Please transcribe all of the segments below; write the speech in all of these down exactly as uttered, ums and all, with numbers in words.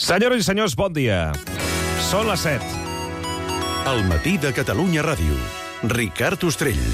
Senyores i senyors, bon dia. Són les set. Al matí de Catalunya Ràdio. Ricard Ostrell.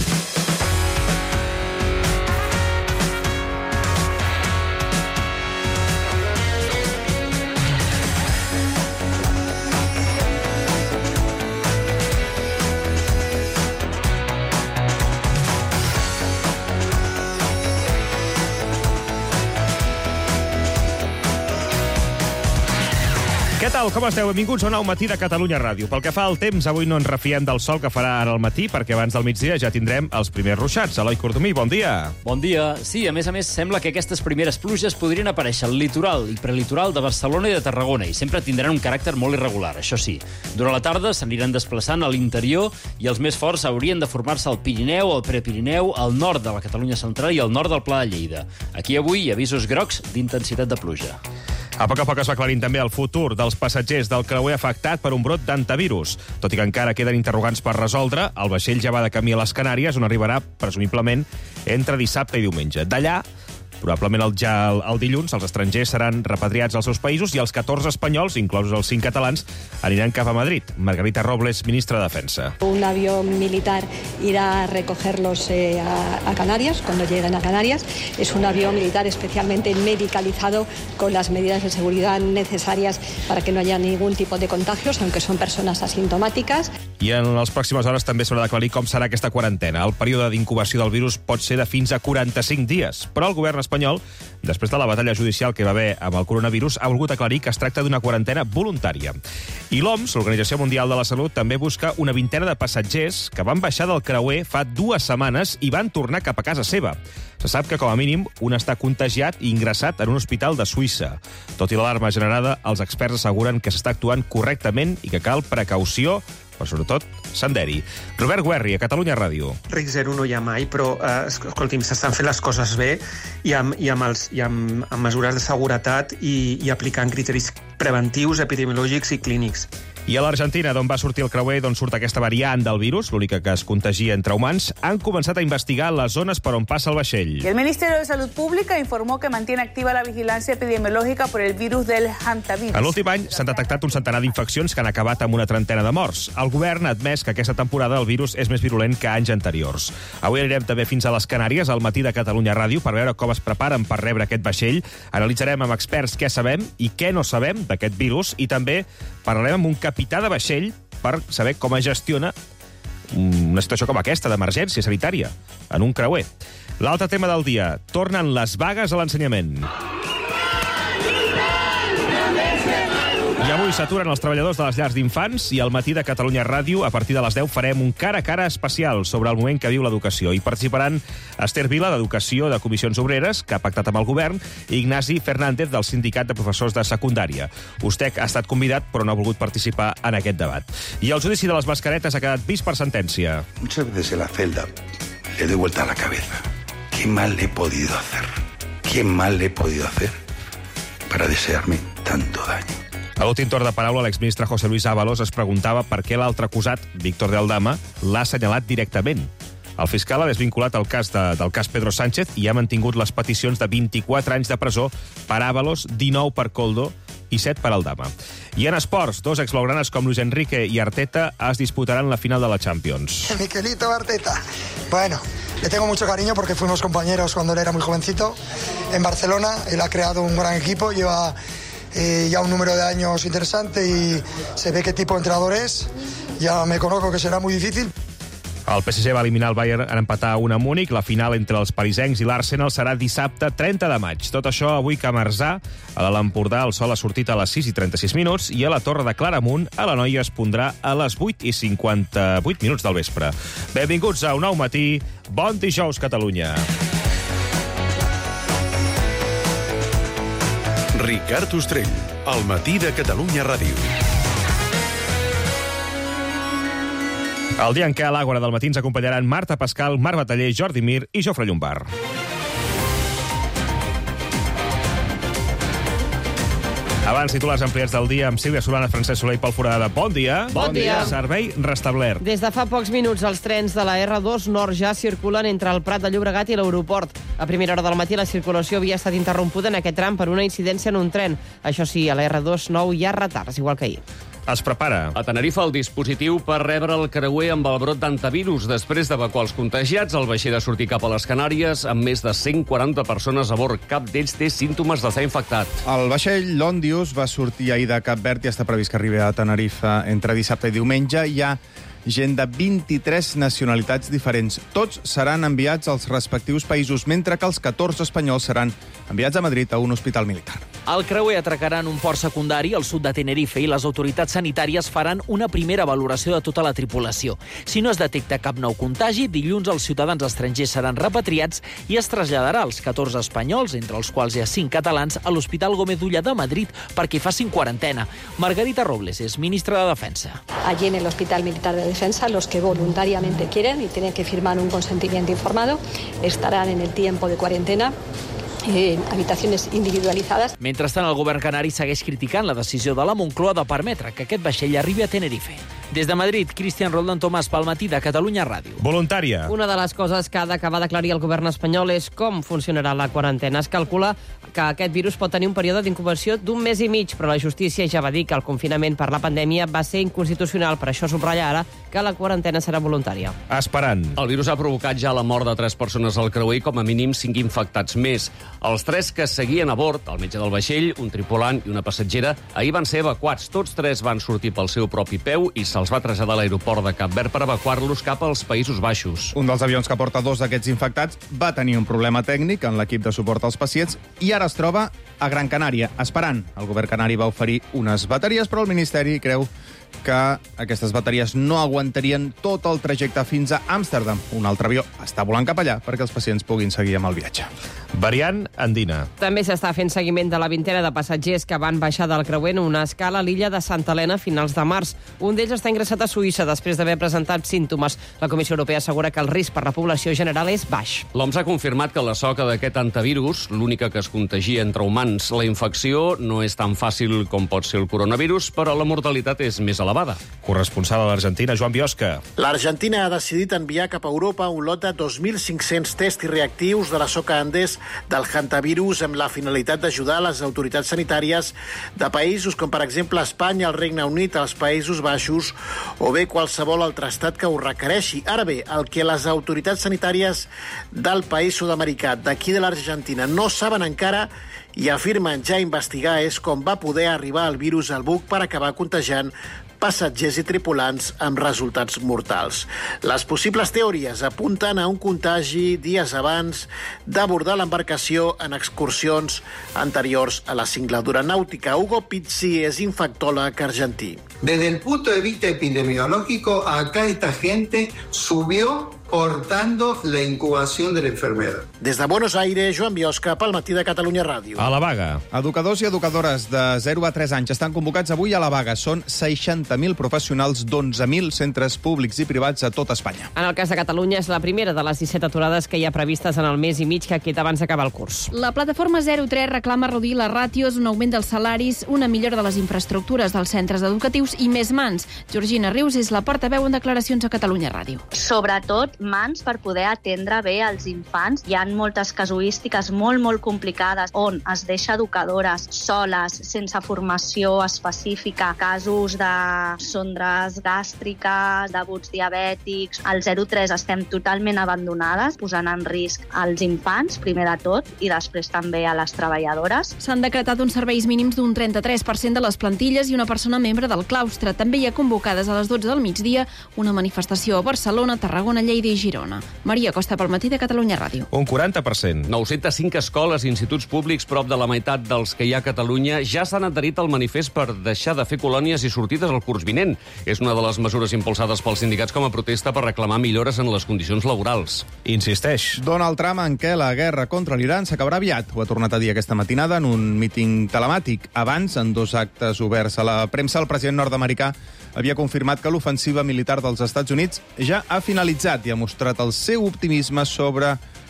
Què tal, com esteu? Benvinguts a un nou matí de Catalunya Ràdio. Pel que fa al temps, avui no ens refiem del sol que farà ara al matí, perquè abans del migdia ja tindrem els primers ruixats. Eloi Cordomí, bon dia. Bon dia. Sí, a més a més, sembla que aquestes primeres pluges podrien aparèixer al litoral i prelitoral de Barcelona i de Tarragona, i sempre tindran un caràcter molt irregular, això sí. Durant la tarda s'aniran desplaçant a l'interior i els més forts haurien de formar-se al Pirineu, al Prepirineu, al nord de la Catalunya central i al nord del Pla de Lleida. Aquí avui avisos grocs d'intensitat de pluja. A poc a poc es va aclarint també el futur dels passatgers del creuer afectat per un brot d'antivirus. Tot i que encara queden interrogants per resoldre, el vaixell ja va de camí a les Canàries, on arribarà, presumiblement, entre dissabte i diumenge. D'allà, probablement el, ja el, el dilluns, els estrangers seran repatriats als seus països i els catorze espanyols, inclosos els cinc catalans, aniran cap a Madrid. Margarita Robles, ministra de Defensa. Un avión militar irá a recogerlos eh, a, a Canarias, cuando lleguen a Canarias. Es un avión militar especialmente medicalizado con las medidas de seguridad necesarias para que no haya ningún tipo de contagios, aunque son personas asintomáticas. I en les pròximes hores també s'haurà d'aclarir com serà aquesta quarantena. El període d'incubació del virus pot ser de fins a quaranta-cinc dies, però el govern espanyol, després de la batalla judicial que va haver amb el coronavirus, ha volgut aclarir que es tracta d'una quarantena voluntària. I l'O M S, l'Organització Mundial de la Salut, també busca una vintena de passatgers que van baixar del creuer fa dues setmanes i van tornar cap a casa seva. Se sap que, com a mínim, un està contagiat i ingressat en un hospital de Suïssa. Tot i l'alarma generada, els experts asseguren que s'està actuant correctament i que cal precaució, però sobretot senderi. Robert Guerri, a Catalunya Ràdio. Risc zero no hi ha mai, però eh, escolti'm, s'estan fent les coses bé i amb, i amb, els, i amb, amb mesures de seguretat i, i aplicant criteris preventius, epidemiològics i clínics. I a l'Argentina, d'on va sortir el creuer, d'on surt aquesta variant del virus, l'única que es contagia entre humans, han començat a investigar les zones per on passa el vaixell. El Ministerio de Salud Pública informó que mantiene activa la vigilancia epidemiológica por el virus del hantavirus. En l'últim any s'han detectat un centenar d'infeccions que han acabat amb una trentena de morts. El govern ha admès que aquesta temporada el virus és més virulent que anys anteriors. Avui anirem també fins a les Canàries, al matí de Catalunya Ràdio, per veure com es preparen per rebre aquest vaixell. Analitzarem amb experts què sabem i què no sabem d'aquest virus i també parlarem amb un capità de vaixell per saber com es gestiona una situació com aquesta, d'emergència sanitària, en un creuer. L'altre tema del dia, tornen les vagues a l'ensenyament. I avui s'aturen els treballadors de les llars d'infants i al matí de Catalunya Ràdio, a partir de les deu, farem un cara a cara especial sobre el moment que viu l'educació. Hi participaran Esther Vila, d'Educació de Comissions Obreres, que ha pactat amb el govern, i Ignasi Fernández, del Sindicat de Professors de Secundària. Ustec ha estat convidat, però no ha volgut participar en aquest debat. I el judici de les mascaretes ha quedat vist per sentència. Muchas veces en la celda le doy vuelta a la cabeza. ¿Qué mal le he podido hacer? ¿Qué mal le he podido hacer para desearme tanto daño? A l'últim torn de paraula, l'exministre José Luis Ábalos es preguntava per què l'altre acusat, Víctor de Aldama, l'ha assenyalat directament. El fiscal ha desvinculat el cas de, del cas Pedro Sánchez i ha mantingut les peticions de vint-i-quatre anys de presó per Ábalos, dinou per Koldo i set per Aldama. I en esports, dos exblaugranes com Luis Enrique i Arteta es disputaran la final de la Champions. Miquelito Arteta. Bueno, le tengo mucho cariño porque fuimos compañeros cuando él era muy jovencito en Barcelona. Él ha creado un gran equipo, lleva Eh, ya un número de años interesante y se ve qué tipo de entrenador es. Ya me conozco que será muy difícil. El P S G va eliminar el Bayern en empatar un a Múnich. La final entre els parisencs i l'Arsenal serà dissabte trenta de maig. Tot això avui que a Marzà, a l'Empordà, el sol ha sortit a les sis i trenta-sis minuts i a la Torre de Claramunt, a la Noia, es pondrà a les vuit i cinquanta-vuit minuts del vespre. Benvinguts a un nou matí. Bon dijous, Catalunya. Ricard Ostrell, al matí de Catalunya Ràdio. El dia en què a l'Àgora del matí ens acompanyaran Marta Pascal, Marc Bataller, Jordi Mir i Jofre Llombard. Abans, titulars ampliats del dia amb Sílvia Solana, Francesc Soler i Pol Foradada. Bon dia. Bon dia. Servei restablert. Des de fa pocs minuts, els trens de la erre dos Nord ja circulen entre el Prat de Llobregat i l'aeroport. A primera hora del matí, la circulació havia estat interrompuda en aquest tram per una incidència en un tren. Això sí, a la erre dos nou hi ha retards, igual que ahir. Es prepara. A Tenerife, el dispositiu per rebre el creuer amb el brot d'antivirus. Després d'evacuar els contagiats, el vaixell ha sortit cap a les Canàries amb més de cent quaranta persones a bord. Cap d'ells té símptomes d'estar infectat. El vaixell Londius va sortir ahir de Cap Verd i està previst que arribi a Tenerife entre dissabte i diumenge. Hi ha gent de vint-i-tres nacionalitats diferents. Tots seran enviats als respectius països, mentre que els catorze espanyols seran enviats a Madrid a un hospital militar. El creuer atracarà en un port secundari al sud de Tenerife i les autoritats sanitàries faran una primera valoració de tota la tripulació. Si no es detecta cap nou contagi, dilluns els ciutadans estrangers seran repatriats i es traslladarà als catorze espanyols, entre els quals hi ha cinc catalans, a l'Hospital Gómez Ulla de Madrid perquè facin quarantena. Margarita Robles és ministra de Defensa. Allí en el Hospital Militar de Defensa, los que voluntariamente quieren y tienen que firmar un consentimiento informado estarán en el tiempo de cuarentena en habitacions individualitzades. Mentrestant, el govern canari segueix criticant la decisió de la Moncloa de permetre que aquest vaixell arribi a Tenerife. Des de Madrid, Cristian Roldán Tomàs, pel matí de Catalunya Ràdio. Voluntària. Una de les coses que ha d'acabar d'aclarir el govern espanyol és com funcionarà la quarantena. Es calcula que aquest virus pot tenir un període d'incubació d'un mes i mig, però la justícia ja va dir que el confinament per la pandèmia va ser inconstitucional. Per això subratlla ara que la quarantena serà voluntària. Esperant. El virus ha provocat ja la mort de tres persones al creuer i com a mínim cinc infectats més. Els tres que seguien a bord, el metge del vaixell, un tripulant i una passatgera, ahir van ser evacuats. Tots tres van sortir pel seu propi peu i se'ls va traslladar a l'aeroport de Cap Verd per evacuar-los cap als Països Baixos. Un dels avions que porta dos d'aquests infectats va tenir un problema tècnic en l'equip de suport als pacients i ara es troba a Gran Canària, esperant. El govern canari va oferir unes bateries, però el Ministeri creu que aquestes bateries no aguantarien tot el trajecte fins a Amsterdam. Un altre avió està volant cap allà perquè els pacients puguin seguir amb el viatge. Variant andina. També s'està fent seguiment de la vintena de passatgers que van baixar del creuer en una escala a l'illa de Santa Helena a finals de març. Un d'ells està ingressat a Suïssa després d'haver presentat símptomes. La Comissió Europea assegura que el risc per la població general és baix. L'O M S ha confirmat que la soca d'aquest antivirus, l'única que es contagia entre humans, la infecció no és tan fàcil com pot ser el coronavirus, però la mortalitat és més elevada. Corresponsal a l'Argentina, Joan Biosca. L'Argentina ha decidit enviar cap a Europa un lot de dos mil cinc-cents tests i reactius de la soca Andes del hantavirus amb la finalitat d'ajudar les autoritats sanitàries de països com, per exemple, Espanya, el Regne Unit, els Països Baixos o bé qualsevol altre estat que ho requereixi. Ara bé, el que les autoritats sanitàries del país sud-americà, d'aquí de l'Argentina, no saben encara i afirmen ja investigar és com va poder arribar el virus al buc per acabar contagiant passatgers i tripulants amb resultats mortals. Les possibles teories apunten a un contagi dies abans d'abordar l'embarcació en excursions anteriors a la singladura nàutica. Hugo Pizzi és infectòleg argentí. Desde el punto de vista epidemiológico, acá esta gente subió portando la incubación de la enfermedad. Des de Buenos Aires, Joan Biosca, pel matí de Catalunya Ràdio. A la vaga. Educadors i educadores de zero a tres anys estan convocats avui a la vaga. Són seixanta mil professionals d'onze mil centres públics i privats a tot Espanya. En el cas de Catalunya és la primera de les disset aturades que hi ha previstes en el mes i mig que queda abans d'acabar el curs. La plataforma zero tres reclama reduir les ràtios, un augment dels salaris, una millora de les infraestructures dels centres educatius i més mans. Georgina Rius és la portaveu en declaracions a Catalunya Ràdio. Sobretot mans per poder atendre bé els infants. Hi ha moltes casuístiques molt, molt complicades on es deixa educadores soles, sense formació específica, casos de sondres gàstriques, d'abuts diabètics. Al zero tres estem totalment abandonades, posant en risc als infants, primer de tot, i després també a les treballadores. S'han decretat uns serveis mínims d'un trenta-tres per cent de les plantilles i una persona membre del claustre. També hi ha convocades a les dotze del migdia una manifestació a Barcelona, Tarragona, Lleida i Girona. Maria Costa, pel matí de Catalunya Ràdio. Un quaranta per cent. nou-cents cinc escoles i instituts públics, prop de la meitat dels que hi ha a Catalunya, ja s'han adherit al manifest per deixar de fer colònies i sortides al curs vinent. És una de les mesures impulsades pels sindicats com a protesta per reclamar millores en les condicions laborals. Insisteix. Donald Trump en què la guerra contra l'Iran s'acabarà aviat. Ho ha tornat a dir aquesta matinada en un míting telemàtic. Abans, en dos actes oberts a la premsa, el president nord-americà havia confirmat que l'ofensiva militar dels Estats Units ja ha finalitzat i ha mostrat el seu optimisme sobre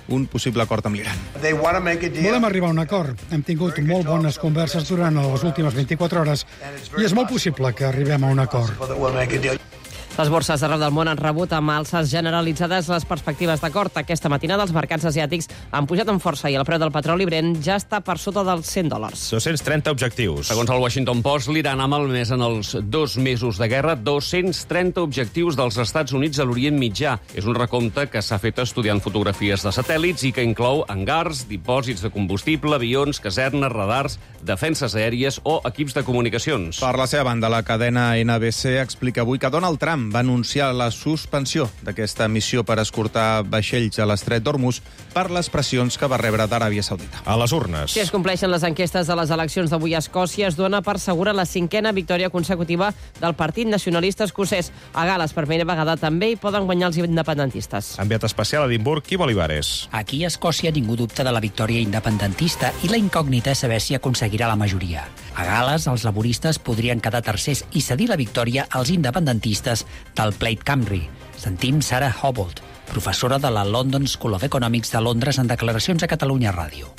un possible acord amb l'Iran. Volem arribar a un acord. Hem tingut molt bones converses durant les últimes vint-i-quatre hores i és molt possible que arribem a un acord. Les borses d'arreu del món han rebut amb alces generalitzades les perspectives d'acord. Aquesta matinada els mercats asiàtics han pujat amb força i el preu del petroli Brent ja està per sota dels cent dòlars. dos-cents trenta objectius. Segons el Washington Post, l'Iran ha malmès en els dos mesos de guerra dos-cents trenta objectius dels Estats Units a l'Orient Mitjà. És un recompte que s'ha fet estudiant fotografies de satèl·lits i que inclou hangars, dipòsits de combustible, avions, casernes, radars, defenses aèries o equips de comunicacions. Per la seva banda, la cadena N B C explica avui que Donald Trump va anunciar la suspensió d'aquesta missió per escortar vaixells a l'estret d'Hormuz per les pressions que va rebre d'Aràbia Saudita. A les urnes. Si es compleixen les enquestes de les eleccions d'avui a Escòcia, es dona per segura la cinquena victòria consecutiva del Partit Nacionalista Escocès. A Gal·les, per primera vegada, també hi poden guanyar els independentistes. Enviat especial a Edimburg, Quim Olivares. Aquí a Escòcia ningú dubta de la victòria independentista i la incògnita és saber si aconseguirà la majoria. A Gal·les, els laboristes podrien quedar tercers i cedir la victòria als independentistes del Plaid Cymru. Sentim Sarah Hobbold, professora de la London School of Economics de Londres, en declaracions a Catalunya Ràdio.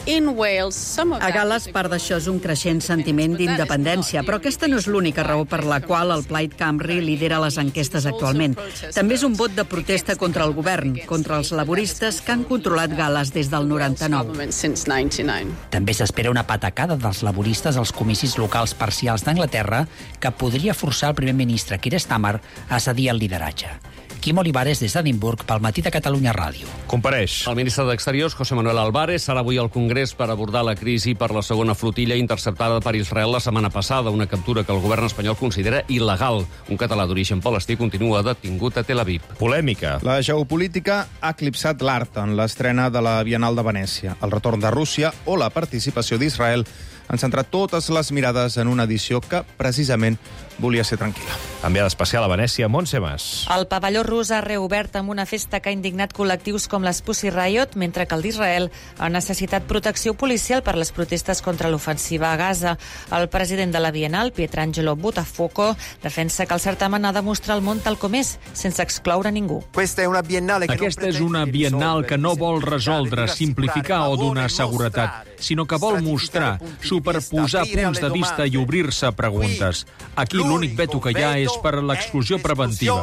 A Gal·les, part d'això és un creixent sentiment d'independència, però aquesta no és l'única raó per la qual el Plaid Cymru lidera les enquestes actualment. També és un vot de protesta contra el govern, contra els laboristes que han controlat Gal·les des del noranta-nou. També s'espera una patacada dels laboristes als comicis locals parcials d'Anglaterra que podria forçar el primer ministre Keir Starmer a cedir el lideratge. Quim Olivares, des d'Edimburg, pel Matí de Catalunya Ràdio. Compareix. El ministre d'Exteriors, José Manuel Álvarez, serà avui al Congrés per abordar la crisi per la segona flotilla interceptada per Israel la setmana passada, una captura que el govern espanyol considera il·legal. Un català d'origen palestí continua detingut a Tel Aviv. Polèmica. La geopolítica ha eclipsat l'art en l'estrena de la Bienal de Venècia, el retorn de Rússia o la participació d'Israel han centrat totes les mirades en una edició que, precisament, volia ser tranquil·la. Enviada especial a Venècia, Montse Mas. El pavelló rus ha reobert amb una festa que ha indignat col·lectius com les Pussy Riot, mentre que el d'Israel ha necessitat protecció policial per les protestes contra l'ofensiva a Gaza. El president de la Bienal, Pietrangelo Buttafuoco, defensa que el certamen ha de mostrar el món tal com és, sense excloure ningú. Aquesta és una biennal que no vol resoldre, simplificar o donar seguretat, sinó que vol mostrar, superposar punts de vista i obrir-se a preguntes. Aquí l'únic veto que hi ha és per l'exclusió preventiva.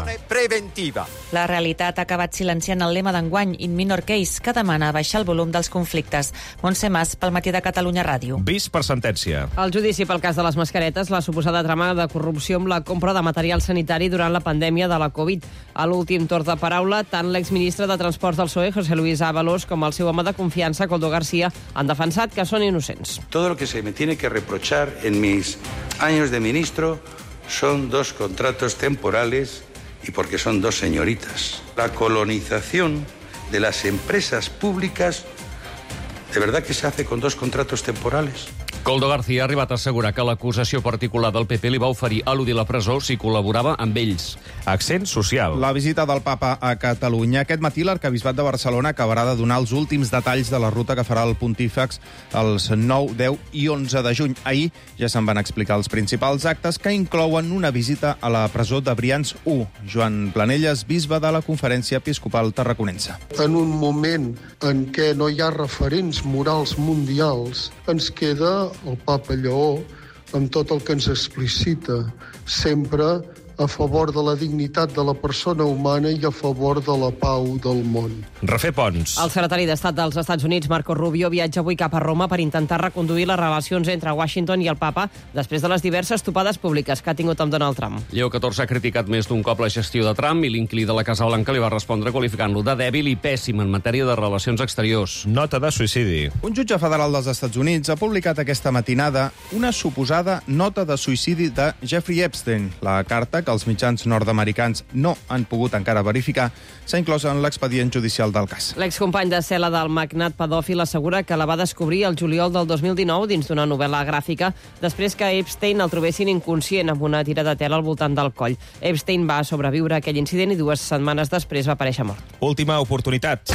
La realitat ha acabat silenciant el lema d'enguany In Minor Case, que demana baixar el volum dels conflictes. Montse Mas, pel Matí de Catalunya Ràdio. Vist per sentència. El judici pel cas de les mascaretes, la suposada trama de corrupció amb la compra de material sanitari durant la pandèmia de la Covid. A l'últim torn de paraula, tant l'exministre de Transports del P S O E, José Luis Ábalos, com el seu home de confiança, Koldo García, han defensat que són innocents. Todo lo que se me tiene que reprochar en mis años de ministro son dos contratos temporales y porque son dos señoritas. La colonización de las empresas públicas, ¿de verdad que se hace con dos contratos temporales? Koldo García ha arribat a assegurar que l'acusació particular del P P li va oferir eludir la presó si col·laborava amb ells. Accent social. La visita del papa a Catalunya. Aquest matí l'arquebisbat de Barcelona acabarà de donar els últims detalls de la ruta que farà el pontífex els nou, deu i onze de juny. Ahir ja se'n van explicar els principals actes, que inclouen una visita a la presó de Brians u. Joan Planelles, bisbe de la Conferència Episcopal Tarraconense. En un moment en què no hi ha referents morals mundials, ens queda el papa Lleó amb tot el que ens explicita, sempre a favor de la dignitat de la persona humana i a favor de la pau del món. Refer ponts. El secretari d'Estat dels Estats Units, Marco Rubio, viatja avui cap a Roma per intentar reconduir les relacions entre Washington i el papa després de les diverses topades públiques que ha tingut amb Donald Trump. Lleó catorze ha criticat més d'un cop la gestió de Trump i l'inquilí de la Casa Blanca li va respondre qualificant-lo de dèbil i pèssim en matèria de relacions exteriors. Nota de suïcidi. Un jutge federal dels Estats Units ha publicat aquesta matinada una suposada nota de suïcidi de Jeffrey Epstein. La carta, que els mitjans nord-americans no han pogut encara verificar, s'ha inclòs en l'expedient judicial del cas. L'excompany de cel·la del magnat pedòfil assegura que la va descobrir el juliol del dos mil dinou dins d'una novel·la gràfica després que Epstein el trobessin inconscient amb una tira de tela al voltant del coll. Epstein va sobreviure a aquell incident i dues setmanes després va aparèixer mort. Última oportunitat.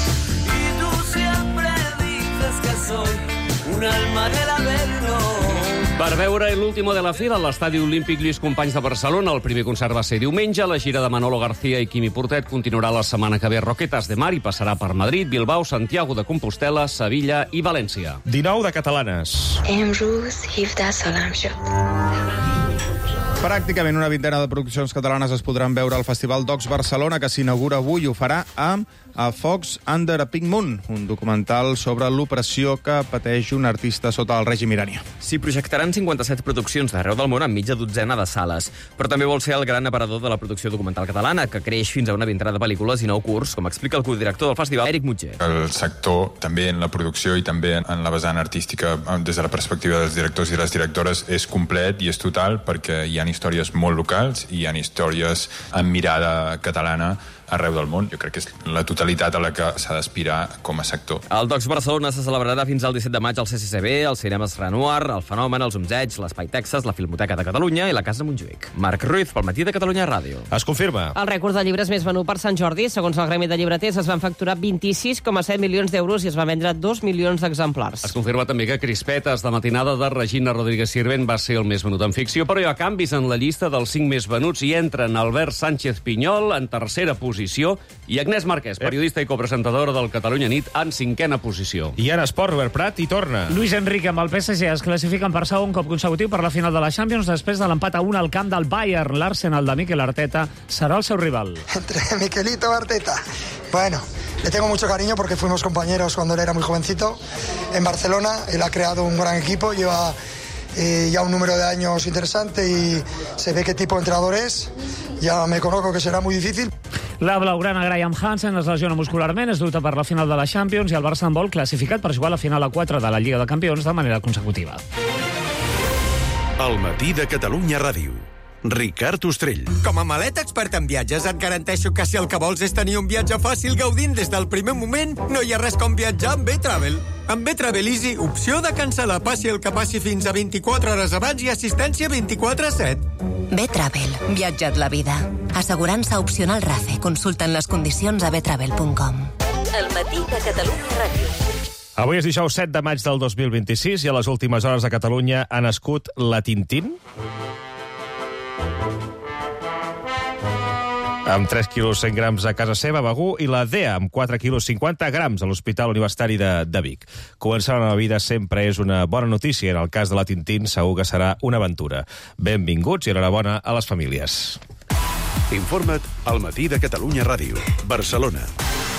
Y tú siempre dices que soy un alma del averno. Per veure l'último de la fila a l'Estadi Olímpic Lluís Companys de Barcelona, el primer concert va ser diumenge. La gira de Manolo García i Quimi Portet continuarà la setmana que ve a Roquetas de Mar i passarà per Madrid, Bilbao, Santiago de Compostela, Sevilla i València. dinou de catalanes. Pràcticament una vintena de produccions catalanes es podran veure al Festival Docs Barcelona, que s'inaugura avui i ho farà amb A Fox Under a Pink Moon, un documental sobre l'opressió que pateix un artista sota el règim iranià. S'hi projectaran cinquanta-set produccions d'arreu del món en mitja dotzena de sales. Però també vol ser el gran aparador de la producció documental catalana, que creix fins a una vintena de pel·lícules i nou curts, com explica el codirector del festival, Eric Mutger. El sector, també en la producció i també en la vessant artística, des de la perspectiva dels directors i les directores, és complet i és total, perquè hi ha històries molt locals i hi ha històries amb mirada catalana arreu del món. Jo crec que és la totalitat a la que s'ha d'aspirar com a sector. El Docs Barcelona se celebrarà fins al disset de maig al C C C B, als cinemes Renoir, el Fenomen, els Umzeig, l'Espai Texas, la Filmoteca de Catalunya i la Casa Montjuïc. Marc Ruiz, pel Matí de Catalunya Ràdio. Es confirma. El rècord de llibres més venut per Sant Jordi, segons el Gremi de Llibreters, es van facturar vint-i-sis coma set milions d'euros i es va vendre dos milions d'exemplars. Es confirma també que Crispetes, de matinada de Regina Rodríguez Sirvent, va ser el més venut en ficció, però hi ha canvis en la llista dels cinc més venuts i entren Albert Sánchez Pinyol en tercera posició i Agnès Marquès, periodista i copresentadora del Catalunya Nit, en cinquena posició. I en esport, Robert Prat hi torna. Luis Enrique amb el P S G es classifiquen per segon cop consecutiu per la final de la Champions després de l'empat a un al camp del Bayern. L'Arsenal de Mikel Arteta serà el seu rival. Entre Miquelito y Arteta. Bueno, le tengo mucho cariño porque fuimos compañeros cuando él era muy jovencito en Barcelona. Él ha creado un gran equipo, lleva eh, ya un número de años interesante y se ve qué tipo de entrenador es. Ya me conozco que será muy difícil. La blaugrana Graham Hansen es lesiona muscularment, és duta per la final de la Champions i el Barça en vol classificat per jugar a la final a quatre de la Lliga de Campions de manera consecutiva. El Matí de Catalunya Ràdio. Ricard Ostrell. Com a maleta expert en viatges et garanteixo que si el que vols és tenir un viatge fàcil gaudint des del primer moment, no hi ha res com viatjar amb B-Travel. Amb B-Travel Easy, opció de cancel·lar passi el que passi fins a vint-i-quatre hores abans i assistència vint-i-quatre set. B-Travel. Viatja't la vida. Assegurança opcional RACE. Consulten les condicions a b travel punt com. El Matí de Catalunya Ràdio. Avui és dijous set de maig del dos mil vint-i-sis i a les últimes hores de Catalunya ha nascut la Tintín. Amb tres quilos cent grams a casa seva, a Begur, i la Dea, amb quatre quilos cinquanta grams a l'Hospital Universitari de, de Vic. Començar una nova vida sempre és una bona notícia. En el cas de la Tintín, segur que serà una aventura. Benvinguts i enhorabona a les famílies. Informa't al Matí de Catalunya Ràdio. Barcelona.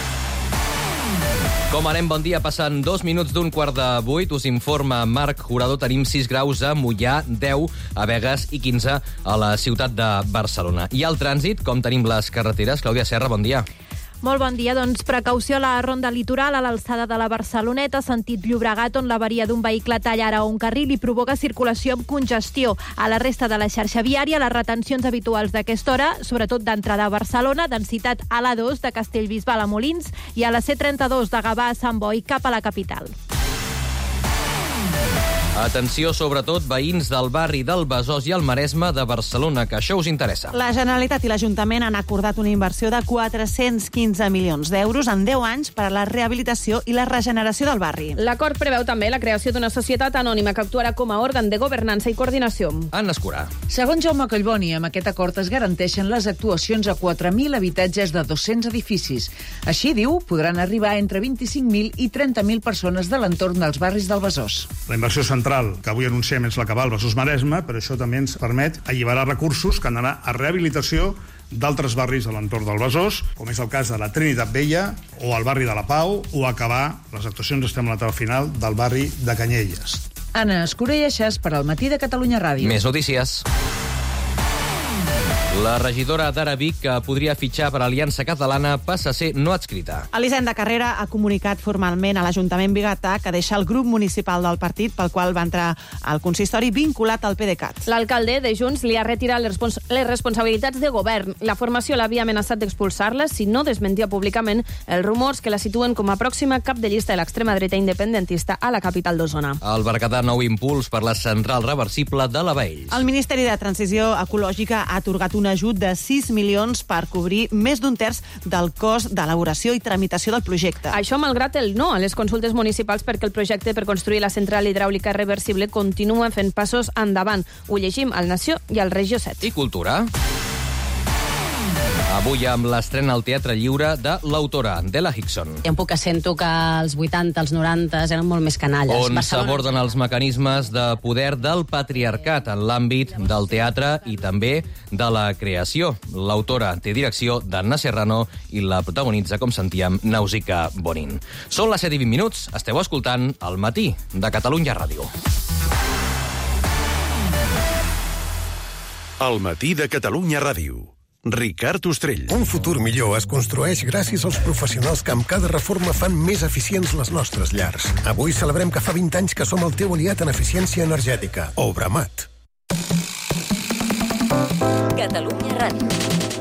Com anem? Bon dia. Passen dos minuts d'un quart de vuit. Us informa Marc Jurado. Tenim sis graus a Moià, deu a Begues i quinze a la ciutat de Barcelona. I al trànsit, com tenim les carreteres? Clàudia Serra, bon dia. Molt bon dia. Doncs precaució a la ronda litoral a l'alçada de la Barceloneta, sentit Llobregat, on l'averia d'un vehicle talla ara un carril i provoca circulació amb congestió. A la resta de la xarxa viària, les retencions habituals d'aquesta hora, sobretot d'entrada a Barcelona, densitat a l'A dos de Castellbisbal a Molins i a la C trenta-dos de Gavà a Sant Boi cap a la capital. Atenció, sobretot, veïns del barri del Besòs i el Maresme de Barcelona, que això us interessa. La Generalitat i l'Ajuntament han acordat una inversió de quatre-cents quinze milions d'euros en deu anys per a la rehabilitació i la regeneració del barri. L'acord preveu també la creació d'una societat anònima que actuarà com a òrgan de governança i coordinació. Anna Escurà. Segons Jaume Collboni, amb aquest acord es garanteixen les actuacions a quatre mil habitatges de dos-cents edificis. Així, diu, podran arribar entre vint-i-cinc mil i trenta mil persones de l'entorn dels barris del Besòs. La inversió central que avui anunciem és la que va al Besòs Maresme, però això també ens permet alliberar recursos que han d'anar a rehabilitació d'altres barris a l'entorn del Besòs, com és el cas de la Trinitat Vella o el barri de la Pau, o acabar, les actuacions estem a l'etapa final, del barri de Canyelles. Anna Escurelleixes per al Matí de Catalunya Ràdio. Més notícies. La regidora d'Ara Vic, que podria fitxar per Aliança Catalana, passa a ser no adscrita. Elisenda Carrera ha comunicat formalment a l'Ajuntament bigatà que deixa el grup municipal del partit pel qual va entrar al consistori vinculat al PDeCAT. L'alcalde de Junts li ha retirat les, respons les responsabilitats de govern. La formació l'havia amenaçat d'expulsar-la si no desmentia públicament els rumors que la situen com a pròxima cap de llista de l'extrema dreta independentista a la capital d'Osona. El Berguedà, nou impuls per la central reversible de la Baells. El Ministeri de Transició Ecològica ha atorgat un ajut de sis milions per cobrir més d'un terç del cost d'elaboració i tramitació del projecte. Això malgrat el no a les consultes municipals perquè el projecte per construir la central hidràulica reversible continua fent passos endavant. Ho llegim al Nació i al Regió set. I cultura. Avui amb l'estrena al Teatre Lliure de l'autora, Della Hickson. Jo un poc que sento que als vuitanta, als noranta eren molt més canalles. On s'aborden els mecanismes de poder del patriarcat en l'àmbit del teatre i també de la creació. L'autora té direcció d'Anna Serrano i la protagonitza, com sentíem, Nausica Bonin. Són les set i vint minuts, esteu escoltant El matí de Catalunya Ràdio. El matí de Catalunya Ràdio. Ricard Ostrell. Un futur millor es construeix gràcies als professionals que amb cada reforma fan més eficients les nostres llars. Avui celebrem que fa vint anys que som el teu aliat en eficiència energètica. Obramat. Catalunya Ràdio.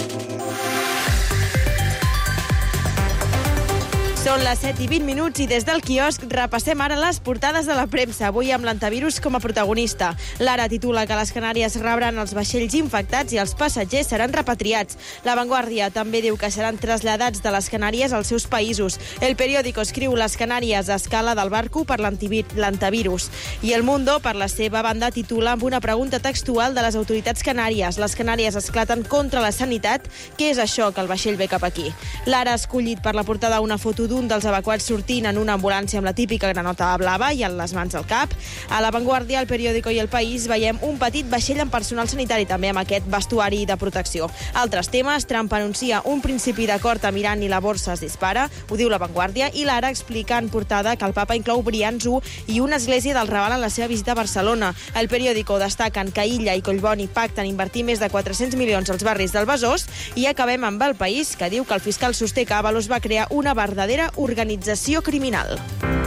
Són les set i vint minuts i des del quiosc repassem ara les portades de la premsa, avui amb l'antivirus com a protagonista. L'Ara titula que les Canàries rebran els vaixells infectats i els passatgers seran repatriats. La Vanguardia també diu que seran traslladats de les Canàries als seus països. El Periódico escriu les Canàries a escala del barco per l'antivirus. I El Mundo, per la seva banda, titula amb una pregunta textual de les autoritats canàries. Les Canàries esclaten contra la sanitat. Què és això que el vaixell ve cap aquí? L'Ara ha escollit per la portada una foto d'un un dels evacuats sortint en una ambulància amb la típica granota blava i amb les mans al cap. A La Vanguardia, El Periódico i El País veiem un petit vaixell amb personal sanitari, també amb aquest vestuari de protecció. Altres temes, Trump anuncia un principi d'acord amb Iran i la borsa es dispara, ho diu La Vanguardia, i l'Ara explica en portada que el papa inclou Brians u i una església del Raval en la seva visita a Barcelona. El Periódico destaquen que Illa i Collboni pacten invertir més de quatre-cents milions als barris del Besòs i acabem amb El País, que diu que el fiscal sosté que Ábalos va crear una verdadera organització criminal.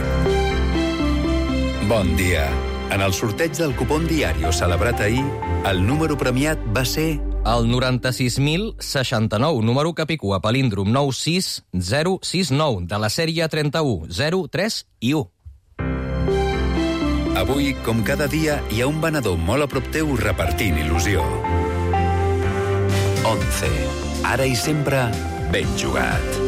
Bon dia. En el sorteig del cupón Diario celebrat ahir, el número premiat va ser... El noranta-sis mil seixanta-nou, número capicua, palíndrom nou sis zero sis nou, de la sèrie trenta-u zero tres i u. Avui, com cada dia, hi ha un venedor molt a prop teu repartint il·lusió. Once. Ara i sempre, ben jugat.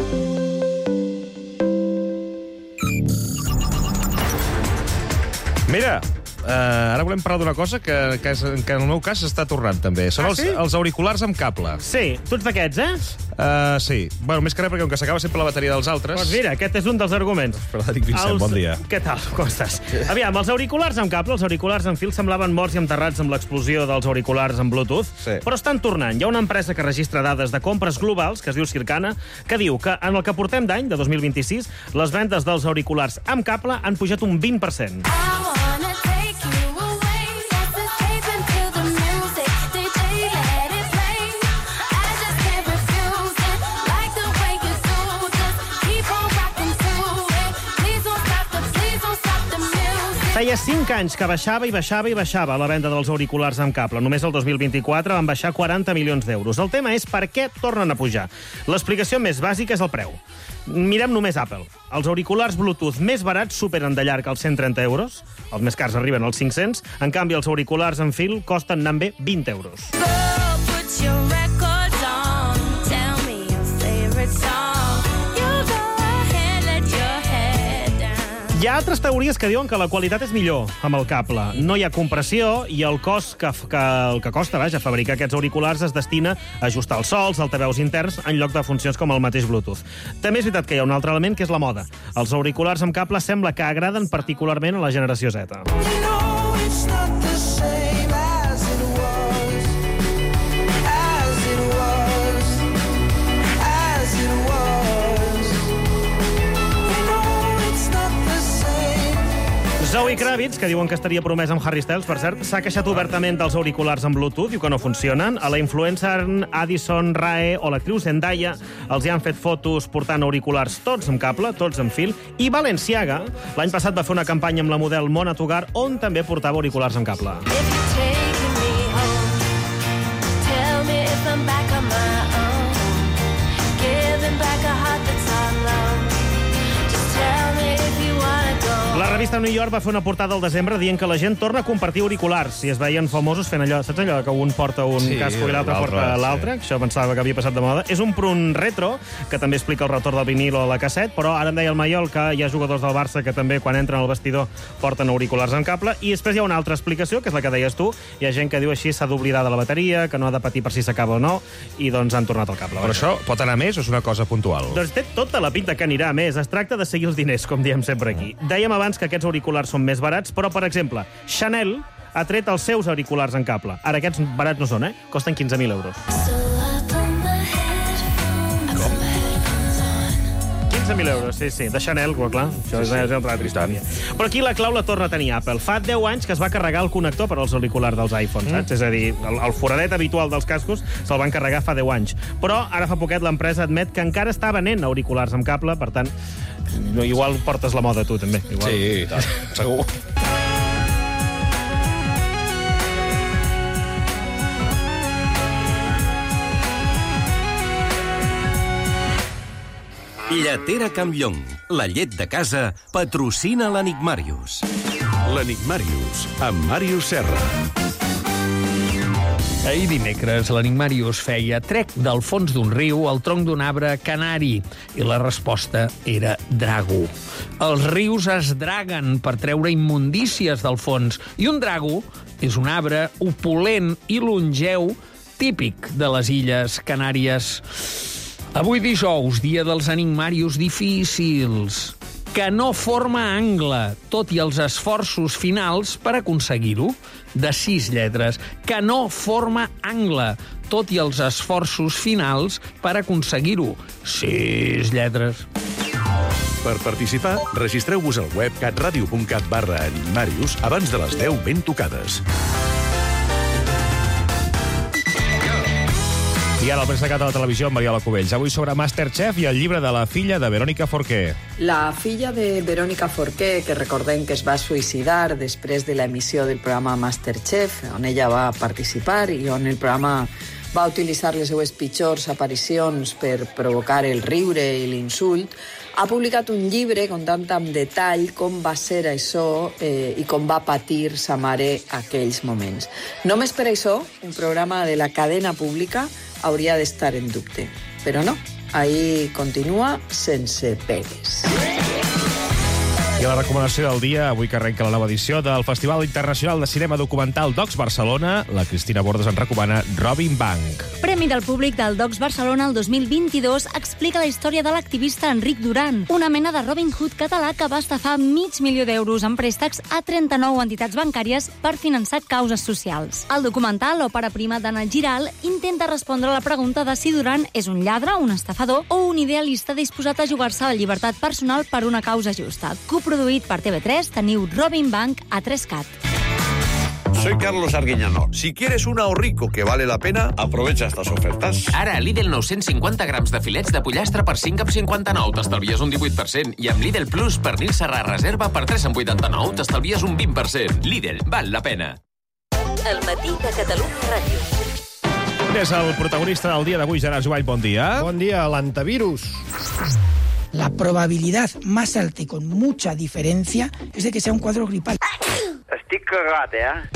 Mira, uh, ara volem parlar d'una cosa que, que, és, que en el meu cas s'està tornant també. Són Ah, els, sí? els auriculars amb cable. Sí, tu ets d'aquests, eh? Uh, sí. Bueno, més que res perquè com que s'acaba sempre la bateria dels altres... Doncs mira, aquest és un dels arguments. Frederic Vincent, Els- bon dia. Què tal? Com estàs? Aviam, els auriculars amb cable, els auriculars amb fil semblaven morts i enterrats amb l'explosió dels auriculars amb Bluetooth, Sí. però estan tornant. Hi ha una empresa que registra dades de compres globals, que es diu Circana, que diu que en el que portem d'any, de dos mil vint-i-sis, les vendes dels auriculars amb cable han pujat un vint per cent. Feia cinc anys que baixava i baixava i baixava la venda dels auriculars amb cable. Només el dos mil vint-i-quatre van baixar quaranta milions d'euros. El tema és per què tornen a pujar. L'explicació més bàsica és el preu. Mirem només Apple. Els auriculars Bluetooth més barats superen de llarg els cent trenta euros. Els més cars arriben als cinc-cents. En canvi, els auriculars amb fil costen anant bé vint euros. Hi ha altres teories que diuen que la qualitat és millor amb el cable. No hi ha compressió i el cost que, que, el que costa vaja, fabricar aquests auriculars es destina a ajustar els sols, altaveus interns, en lloc de funcions com el mateix Bluetooth. També és veritat que hi ha un altre element, que és la moda. Els auriculars amb cable sembla que agraden particularment a la generació Z. Zoe Kravitz, que diuen que estaria promès amb Harry Styles, per cert, s'ha queixat obertament dels auriculars amb Bluetooth, diu que no funcionen. A la influencer Addison Rae o l'actriu Zendaya els hi han fet fotos portant auriculars tots amb cable, tots amb fil, i Balenciaga l'any passat va fer una campanya amb la model Mona Tugar on també portava auriculars amb cable. La revista New York va fer una portada al desembre dient que la gent torna a compartir auriculars i es veien famosos fent allò, saps allò que un porta un sí, casco i l'altre porta l'altre? Sí. Això pensava que havia passat de moda. És un punt retro, que també explica el retorn del vinil o la casset, però ara em deia el Maiol que hi ha jugadors del Barça que també quan entren al vestidor porten auriculars amb cable, i després hi ha una altra explicació, que és la que deies tu, hi ha gent que diu així s'ha d'oblidar de la bateria, que no ha de patir per si s'acaba o no, i doncs han tornat al cable. Però això pot anar més o és una cosa puntual? Doncs té tota la pinta que anirà més. Es tracta de seguir els diners, com diem sempre aquí. Dèiem abans que aquests auriculars són més barats, però, per exemple, Chanel ha tret els seus auriculars en cable. Ara, aquests barats no són, eh? Costen quinze mil euros. Com? quinze mil euros, sí, sí. De Chanel, clar. Això és, és el altra història. Però aquí la clau la torna a tenir Apple. Fa deu anys que es va carregar el connector per als auriculars dels iPhones, saps? Mm. És a dir, el, el foradet habitual dels cascos se'l van carregar fa deu anys. Però ara fa poquet l'empresa admet que encara està venent auriculars amb cable, per tant, igual portes la moda tu, també. Igual. Sí, tant, segur. Lletera Campllong, la llet de casa, patrocina l'Enigmàrius. L'Enigmàrius, amb Màrius Serra. Ahir dimecres, l'Enigmàrius feia trec del fons d'un riu al tronc d'un arbre canari i la resposta era drago. Els rius es draguen per treure immundícies del fons i un drago és un arbre opulent i longeu típic de les Illes Canàries. Avui dijous, dia dels enigmàrius difícils, que no forma angle, tot i els esforços finals per aconseguir-ho, de sis lletres, que no forma angle, tot i els esforços finals per aconseguir-ho, sis lletres. Per participar, registreu-vos al web catradio.cat barra enigmàrius abans de les deu ben tocades. I ara el Pressacat a la televisió amb Mariola Cubells. Avui sobre Masterchef i el llibre de la filla de Verónica Forqué. La filla de Verónica Forqué, que recordem que es va suïcidar després de l'emissió del programa Masterchef, on ella va participar i on el programa va utilitzar les seues pitjors aparicions per provocar el riure i l'insult, ha publicat un llibre contant amb detall com va ser això eh, i com va patir sa mare aquells moments. Només per això, un programa de la cadena pública hauria d'estar en dubte. Però no, ahí continua sense pegues. I la recomanació del dia, avui que arrenca la nova edició del Festival Internacional de Cinema Documental Docs Barcelona, la Cristina Bordes en recomana Robbing Bank. Premi del públic del Docs Barcelona el dos mil vint-i-dos explica la història de l'activista Enric Duran, una mena de Robin Hood català que va estafar mig milió d'euros en préstecs a trenta-nou entitats bancàries per finançar causes socials. El documental, òpera prima d'Anna Giral, intenta respondre a la pregunta de si Duran és un lladre, un estafador o un idealista disposat a jugar-se la llibertat personal per una causa justa. Produït per T V tres, teniu Robbing Bank a tres cat. Soy Carlos Arguiñano. Si quieres un ahorrico que vale la pena, aprovecha estas ofertas. Ara, Lidl nou-cents cinquanta grams de filets de pollastre per cinc amb cinquanta-nou, t'estalvies un divuit per cent. I amb Lidl Plus, pernil serrà reserva per tres amb vuitanta-nou, t'estalvies un vint per cent. Lidl, val la pena. El matí de Catalunya Ràdio. És el protagonista del dia d'avui, Gerard Joall, bon dia. Bon dia, l'antivirus. La probabilidad más alta y con mucha diferencia es de que sea un cuadro gripal. Estic cagat, eh?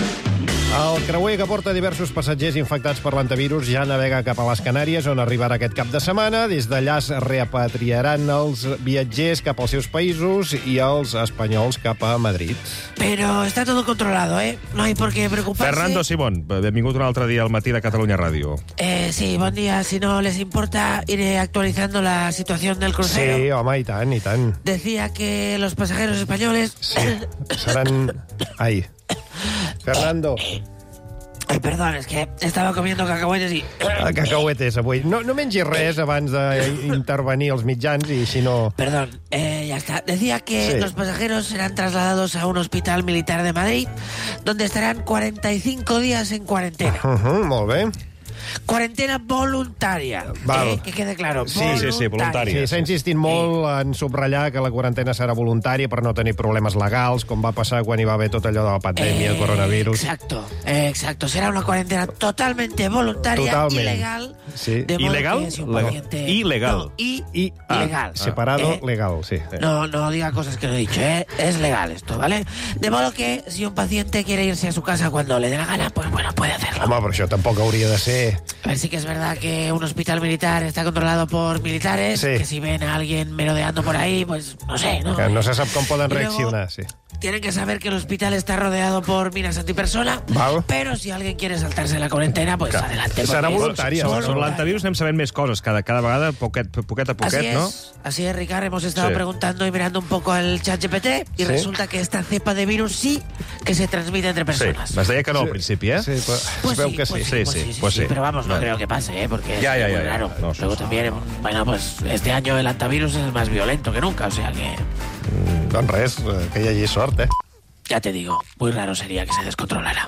El creuer que porta diversos passatgers infectats per l'antivirus ja navega cap a les Canàries, on arribarà aquest cap de setmana. Des d'allà es repatriaran els viatgers cap als seus països i els espanyols cap a Madrid. Pero está todo controlado, ¿eh? No hay por qué preocuparse. Fernando Simón, benvingut un altre dia al matí de Catalunya Ràdio. Eh, sí, bon dia. Si no les importa, iré actualizando la situación del crucero. Sí, home, i tant, i tant. Decía que los pasajeros españoles... Sí, seran... Ai... Fernando. Ay, perdón, es que estaba comiendo cacahuetes y... Ah, cacahuetes, avui. No, no mengis res abans d'intervenir els mitjans i si no... Perdón, eh, ya está. Decía que Sí. los pasajeros serán trasladados a un hospital militar de Madrid, donde estarán cuarenta y cinco días en cuarentena. Uh -huh, molt bé. Cuarentena voluntaria. Val. Eh? Que quede claro. Sí, sí, sí, voluntària. Sí, s'ha insistit molt en subratllar que la quarantena serà voluntària per no tenir problemes legals, com va passar quan hi va haver tot allò de la pandèmia, Eh, el coronavirus. Exacto, eh, exacto. Será una cuarentena totalmente voluntaria, Totalment. ilegal. Sí. De modo ¿Ilegal? que si un Legal. paciente- Ilegal. No, y, I, ilegal. Ah, separado, Eh, legal, sí. No, no diga cosas que no he dicho, ¿eh? Es legal esto, ¿vale? De modo que si un paciente quiere irse a su casa cuando le dé la gana, pues bueno, puede hacerlo. Home, però això tampoc hauria de ser... A ver, sí que es verdad que un hospital militar está controlado por militares, Sí. que si ven a alguien merodeando por ahí, pues no sé, ¿no? Que no se sap com poden Y luego- reaccionar, sí. Tienen que saber que el hospital está rodeado por minas antipersona, Val. pero si alguien quiere saltarse la cuarentena, pues Clar. adelante. Serà porque es voluntària. Sobre voluntaria. l'antivirus anem sabent més coses cada, cada vegada, poquet, poquet a poquet, Así no? es, así es, Ricard. Hemos estado Sí. preguntando y mirando un poco el chat G P T y Sí. resulta que esta cepa de virus sí que se transmite entre personas. Sí, es deia que no al principi, eh? Sí, però Pues es veu sí, que sí. pues Sí, pues sí, sí, sí, pues sí, sí. pero vamos, no, No. creo que pase, ¿eh? Porque Ya, es ya, muy ya, ya. raro. No, sí, Luego sí. también, bueno, pues este año el antivirus es más violento que nunca, o sea que... Mm, doncs res, eh, que hi hagi sort, eh? Ya te digo, muy raro sería que se descontrolara.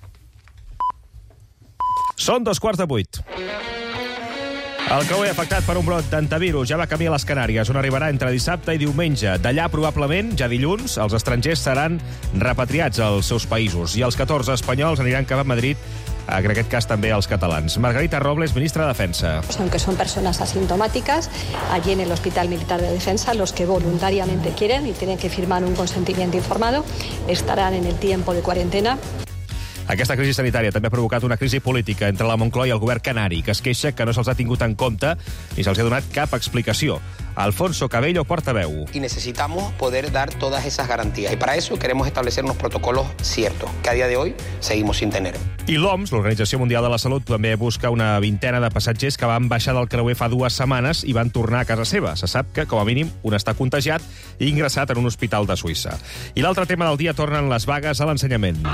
Són dos quarts de vuit. El creuer afectat per un brot d'antivirus ja va camí a les Canàries, on arribarà entre dissabte i diumenge. D'allà, probablement, ja dilluns, els estrangers seran repatriats als seus països i els catorze espanyols aniran cap a Madrid, en aquest cas també els catalans. Margarita Robles, ministra de Defensa. Aunque son personas asintomáticas, allí en el Hospital Militar de Defensa, los que voluntariamente quieren y tienen que firmar un consentimiento informado, estarán en el tiempo de cuarentena. Aquesta crisi sanitària també ha provocat una crisi política entre la Moncloa i el govern canari, que es queixa que no se'ls ha tingut en compte ni se'ls ha donat cap explicació. Alfonso Cabello, portaveu. Y necesitamos poder dar todas esas garantías. Y para eso queremos establecer unos protocolos ciertos, que a día de hoy seguimos sin tener. I l'O M S, l'Organització Mundial de la Salut, també busca una vintena de passatgers que van baixar del creuer fa dues setmanes i van tornar a casa seva. Se sap que, com a mínim, un està contagiat i ingressat en un hospital de Suïssa. I l'altre tema del dia tornen les vagues a l'ensenyament.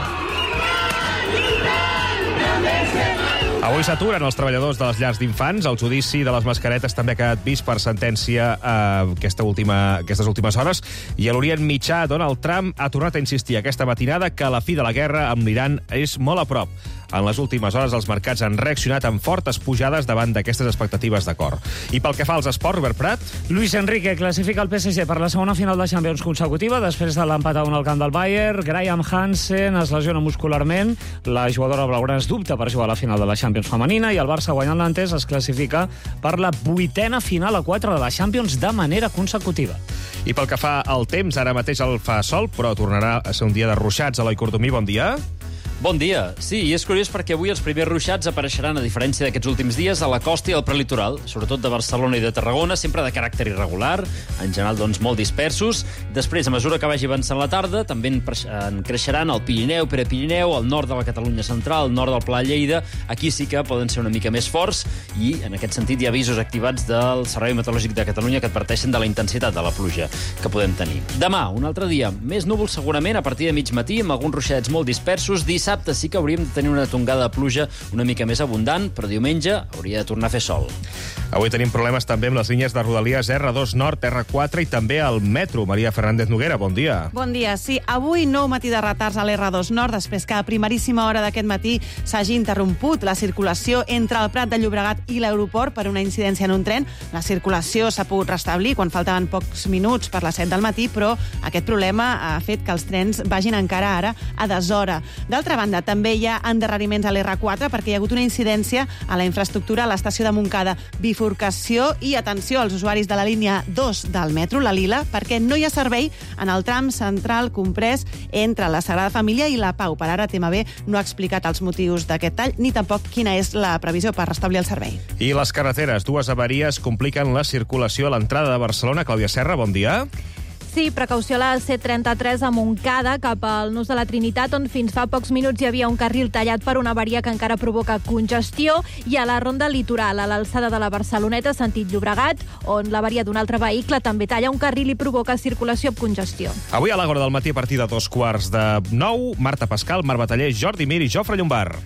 Avui s'aturen els treballadors de les llars d'infants. El judici de les mascaretes també ha quedat vist per sentència eh, aquesta última, aquestes últimes hores. I a l'Orient Mitjà, Donald Trump ha tornat a insistir aquesta matinada que la fi de la guerra amb l'Iran és molt a prop. En les últimes hores els mercats han reaccionat amb fortes pujades davant d'aquestes expectatives d'acord. I pel que fa als esports, Robert Prat... Luis Enrique classifica el P S G per la segona final de Champions consecutiva després de l'empat a un al camp del Bayern. Graham Hansen es lesiona muscularment. La jugadora blaugrana es dubta per jugar a la final de la Champions femenina i el Barça guanyant l'Antes es classifica per la vuitena final a quatre de la Champions de manera consecutiva. I pel que fa al temps, ara mateix el fa sol, però tornarà a ser un dia de ruixats. Eloi Cordomí, bon dia. Bon dia. Sí, i és curiós perquè avui els primers ruixats apareixeran, a diferència d'aquests últims dies, a la costa i al prelitoral, sobretot de Barcelona i de Tarragona, sempre de caràcter irregular, en general doncs molt dispersos. Després, a mesura que vagi avançant la tarda, també en creixeran al Pirineu, Prepirineu, al nord de la Catalunya central, al nord del Pla de Lleida. Aquí sí que poden ser una mica més forts i, en aquest sentit, hi ha avisos activats del Servei Meteorològic de Catalunya que adverteixen de la intensitat de la pluja que podem tenir. Demà, un altre dia, més núvols segurament a partir de mig matí, amb alguns ruixadets molt dispersos. Dissabte sí que hauríem de tenir una tongada de pluja una mica més abundant, però diumenge hauria de tornar a fer sol. Avui tenim problemes també amb les línies de Rodalies erre dos Nord, erre quatre i també al metro. Maria Fernández Noguera, bon dia. Bon dia. Sí, avui nou matí de retards a l'erre dos Nord, després que a primeríssima hora d'aquest matí s'hagi interromput la circulació entre el Prat de Llobregat i l'aeroport per una incidència en un tren. La circulació s'ha pogut restablir quan faltaven pocs minuts per les set del matí, però aquest problema ha fet que els trens vagin encara ara a deshora. D'altra banda, també hi ha endarreriments a l'erre quatre perquè hi ha hagut una incidència a la infraestructura a l'estació de Montcada. Bifurcació i atenció als usuaris de la línia dos del metro, la Lila, perquè no hi ha servei en el tram central comprès entre la Sagrada Família i la Pau. Per ara, T M B no ha explicat els motius d'aquest tall ni tampoc quina és la previsió per restablir el servei. I les carreteres, dues avaries compliquen la circulació a l'entrada de Barcelona. Clàudia Serra, bon dia. Sí, precaució a la C trenta-tres a Montcada, cap al Nus de la Trinitat, on fins fa pocs minuts hi havia un carril tallat per una avaria que encara provoca congestió, i a la ronda litoral, a l'alçada de la Barceloneta, sentit Llobregat, on l'avaria d'un altre vehicle també talla un carril i provoca circulació amb congestió. Avui a l'Àgora del matí, a partir de dos quarts de nou, Marta Pascal, Marc Bataller, Jordi Mir i Jofre Llombard.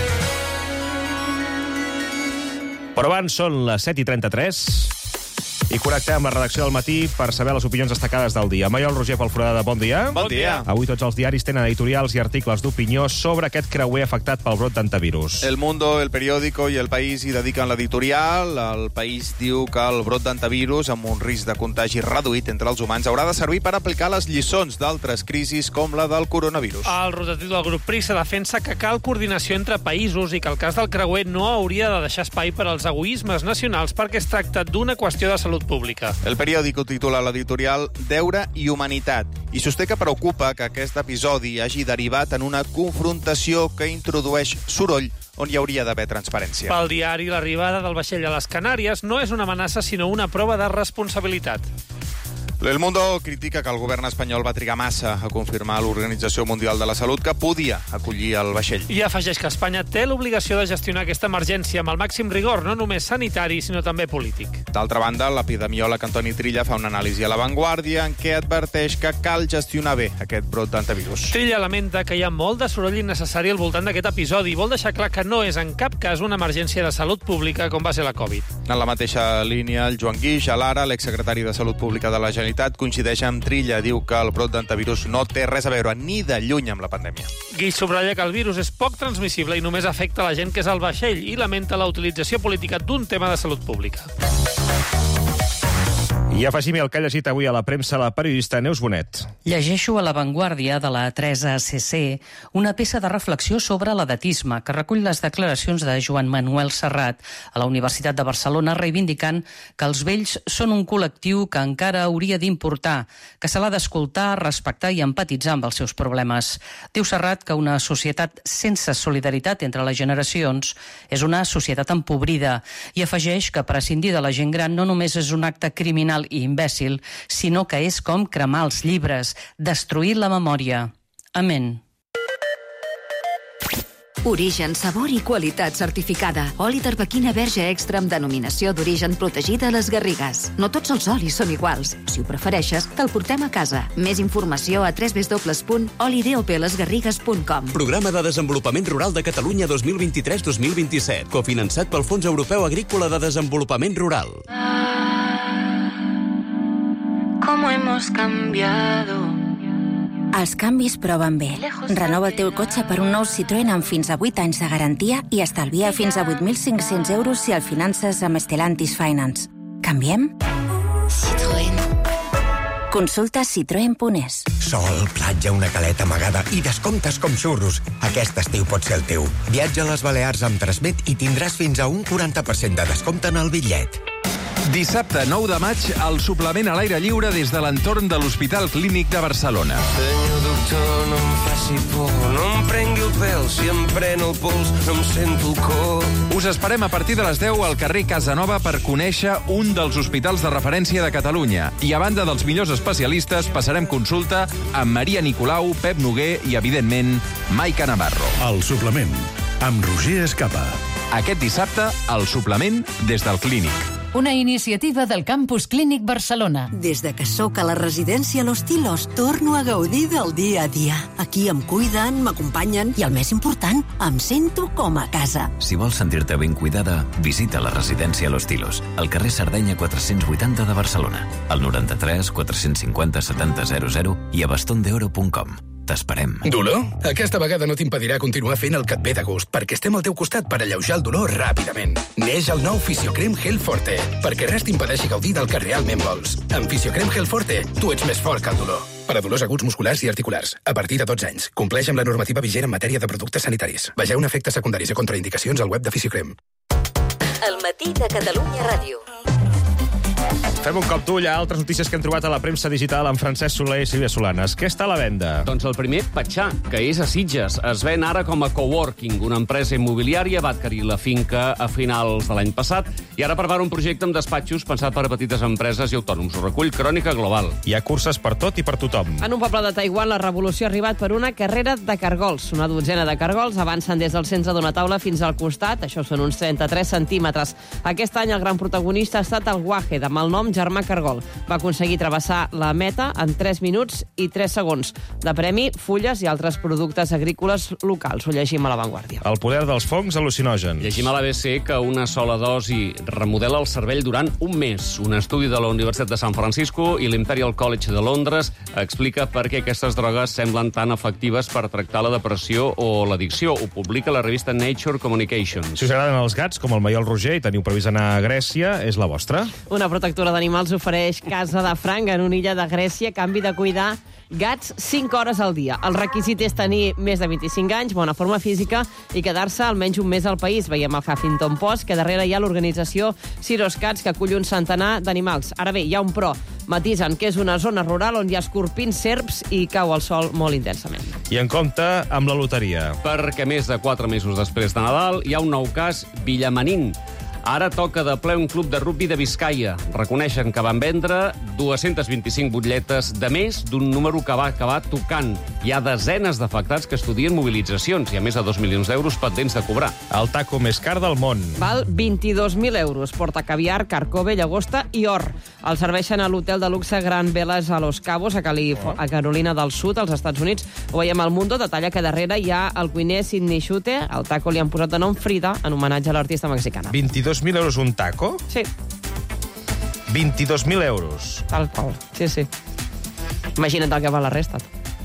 Però abans són les set i trenta-tres... I connectem amb la redacció del Matí per saber les opinions destacades del dia. Maiol Roger Fontfredada, bon dia. Bon dia. Avui tots els diaris tenen editorials i articles d'opinió sobre aquest creuer afectat pel brot d'antivirus. El Mundo, El Periódico i El País hi dediquen l'editorial. El País diu que el brot d'antivirus, amb un risc de contagi reduït entre els humans, haurà de servir per aplicar les lliçons d'altres crisis com la del coronavirus. El rotatiu del grup Prisa defensa que cal coordinació entre països i que el cas del creuer no hauria de deixar espai per als egoismes nacionals perquè es tracta d'una qüestió de salut pública. El Periódico titula l'editorial Deure i humanitat i sosté que preocupa que aquest episodi hagi derivat en una confrontació que introdueix soroll on hi hauria d'haver transparència. Pel diari, l'arribada del vaixell a les Canàries no és una amenaça, sinó una prova de responsabilitat. El Mundo critica que el govern espanyol va trigar massa a confirmar a l'Organització Mundial de la Salut que podia acollir el vaixell. I afegeix que Espanya té l'obligació de gestionar aquesta emergència amb el màxim rigor, no només sanitari, sinó també polític. D'altra banda, l'epidemiòleg Antoni Trilla fa una anàlisi a La Vanguardia en què adverteix que cal gestionar bé aquest brot d'antivirus. Trilla lamenta que hi ha molt de soroll innecessari al voltant d'aquest episodi i vol deixar clar que no és en cap cas una emergència de salut pública com va ser la Covid. En la mateixa línia, el Joan Guix, a l'Ara, l'exsecretari de Salut Pública de la Generalitat, coincideix amb Trilla. Diu que el brot d'antivirus no té res a veure ni de lluny amb la pandèmia. Guix subratlla que el virus és poc transmissible i només afecta la gent que és al vaixell i lamenta la utilització política d'un tema de salut pública. I afegim el que ha llegit avui a la premsa la periodista Neus Bonet. Llegeixo a La Vanguardia de la Teresa C C una peça de reflexió sobre l'edatisme que recull les declaracions de Joan Manuel Serrat a la Universitat de Barcelona reivindicant que els vells són un col·lectiu que encara hauria d'importar, que se l'ha d'escoltar, respectar i empatitzar amb els seus problemes. Diu Serrat que una societat sense solidaritat entre les generacions és una societat empobrida i afegeix que prescindir de la gent gran no només és un acte criminal i imbècil, sinó que és com cremar els llibres, destruir la memòria. Amén. Origen, sabor i qualitat certificada. Oli d'arbequina verge extra amb denominació d'origen protegida a les Garrigues. No tots els olis són iguals. Si ho prefereixes, te'l portem a casa. Més informació a w w w punt oli d o p les garrigues punt com. Programa de Desenvolupament Rural de Catalunya dos mil vint-i-tres dos mil vint-i-set, cofinançat pel Fons Europeu Agrícola de Desenvolupament Rural. ¿Cómo hemos cambiado? Els canvis proven bé. Renova el teu cotxe per un nou Citroën amb fins a vuit anys de garantia i estalvia fins a vuit mil cinc-cents euros si el finances amb Stellantis Finance. Canviem? Citroën. Consulta citroen punt es. Sol, platja, una caleta amagada i descomptes com xurros. Aquest estiu pot ser el teu. Viatja a les Balears amb Transmet i tindràs fins a un quaranta per cent de descompte en el bitllet. Dissabte nou de maig, el suplement a l'aire lliure des de l'entorn de l'Hospital Clínic de Barcelona. Senyor doctor, no em faci por, no em prengui el pèl, si em pren el pols no em sento el cor. Us esperem a partir de les deu al carrer Casanova per conèixer un dels hospitals de referència de Catalunya. I a banda dels millors especialistes, passarem consulta amb Maria Nicolau, Pep Noguer i, evidentment, Maica Navarro. El suplement, amb Roger Escapa. Aquest dissabte, el suplement des del Clínic. Una iniciativa del Campus Clínic Barcelona. Des de que sóc a la residència Los Tilos, torno a gaudir del dia a dia. Aquí em cuiden, m'acompanyen i, el més important, em sento com a casa. Si vols sentir-te ben cuidada, visita la residència Los Tilos, al carrer Sardenya quatre-cents vuitanta de Barcelona, al noranta-tres quatre-cents cinquanta setanta zero zero i a bastondeoro punt com. T'esperem. Dolor? Aquesta vegada no t'impedirà continuar fent el que et ve de gust, perquè estem al teu costat per alleujar el dolor ràpidament. Neix el nou Fisiocrem Gel Forte, perquè res t'impedeixi gaudir del que realment vols. Amb Fisiocrem Gel Forte, tu ets més fort que el dolor. Per a dolors aguts musculars i articulars, a partir de dotze anys. Compleix amb la normativa vigent en matèria de productes sanitaris. Vegeu efectes secundaris i contraindicacions al web de Fisiocrem. El matí de Catalunya Ràdio. Fem un cop d'ull a altres notícies que hem trobat a la premsa digital amb Francesc Soler i Sílvia Solanes. Què està a la venda? Doncs el primer, Patxà, que és a Sitges. Es ven ara com a coworking. Una empresa immobiliària va adquirir la finca a finals de l'any passat i ara prepara un projecte amb despatxos pensat per a petites empreses i autònoms. Ho recull Crònica Global. Hi ha curses per tot i per tothom. En un poble de Taiwan, la revolució ha arribat per una carrera de cargols. Una dotzena de cargols avancen des del centre d'una taula fins al costat. Això són uns trenta-tres centímetres. Aquest any el gran protagonista ha estat el guaje, de mal nom amb Germà Cargol. Va aconseguir travessar la meta en tres minuts i tres segons. De premi, fulles i altres productes agrícoles locals. Ho llegim a La Vanguardia. El poder dels fongs al·lucinògens. Llegim a l'A B C que una sola dosi remodela el cervell durant un mes. Un estudi de la Universitat de San Francisco i l'Imperial College de Londres explica per què aquestes drogues semblen tan efectives per tractar la depressió o l'addicció. Ho publica la revista Nature Communications. Si us agraden els gats, com el Maiol Roger, i teniu previst anar a Grècia, és la vostra. Una protectora d'animals ofereix Casa de Franc en una illa de Grècia a canvi de cuidar gats cinc hores al dia. El requisit és tenir més de vint-i-cinc anys, bona forma física i quedar-se almenys un mes al país. Veiem el Huffington Post, que darrere hi ha l'organització Ciros Cats, que acull un centenar d'animals. Ara bé, hi ha un pro. Matisen que és una zona rural on hi ha escorpins, serps i cau el sol molt intensament. I en compte amb la loteria. Perquè més de quatre mesos després de Nadal hi ha un nou cas Villamanín. Ara toca de ple un club de rugbi de Biscaia. Reconeixen que van vendre dues-centes vint-i-cinc butlletes de més d'un número que va acabar tocant. Hi ha desenes d'afectats que estudien mobilitzacions i a més de dos milions d'euros pendents de cobrar. El taco més car del món. Val vint-i-dos mil euros. Porta caviar, carcove, llagosta i or. El serveixen a l'hotel de luxe Grand Velas a Los Cabos, a, Calif a Carolina del Sud, als Estats Units. Ho veiem al Mundo, detalla que darrere hi ha el cuiner Sidney Chute. Al taco li han posat de nom Frida, en homenatge a l'artista mexicana. vint-i-dos mil euros un taco? Sí. vint-i-dos mil euros. Tal qual, sí, sí. Imagina't el que va la resta.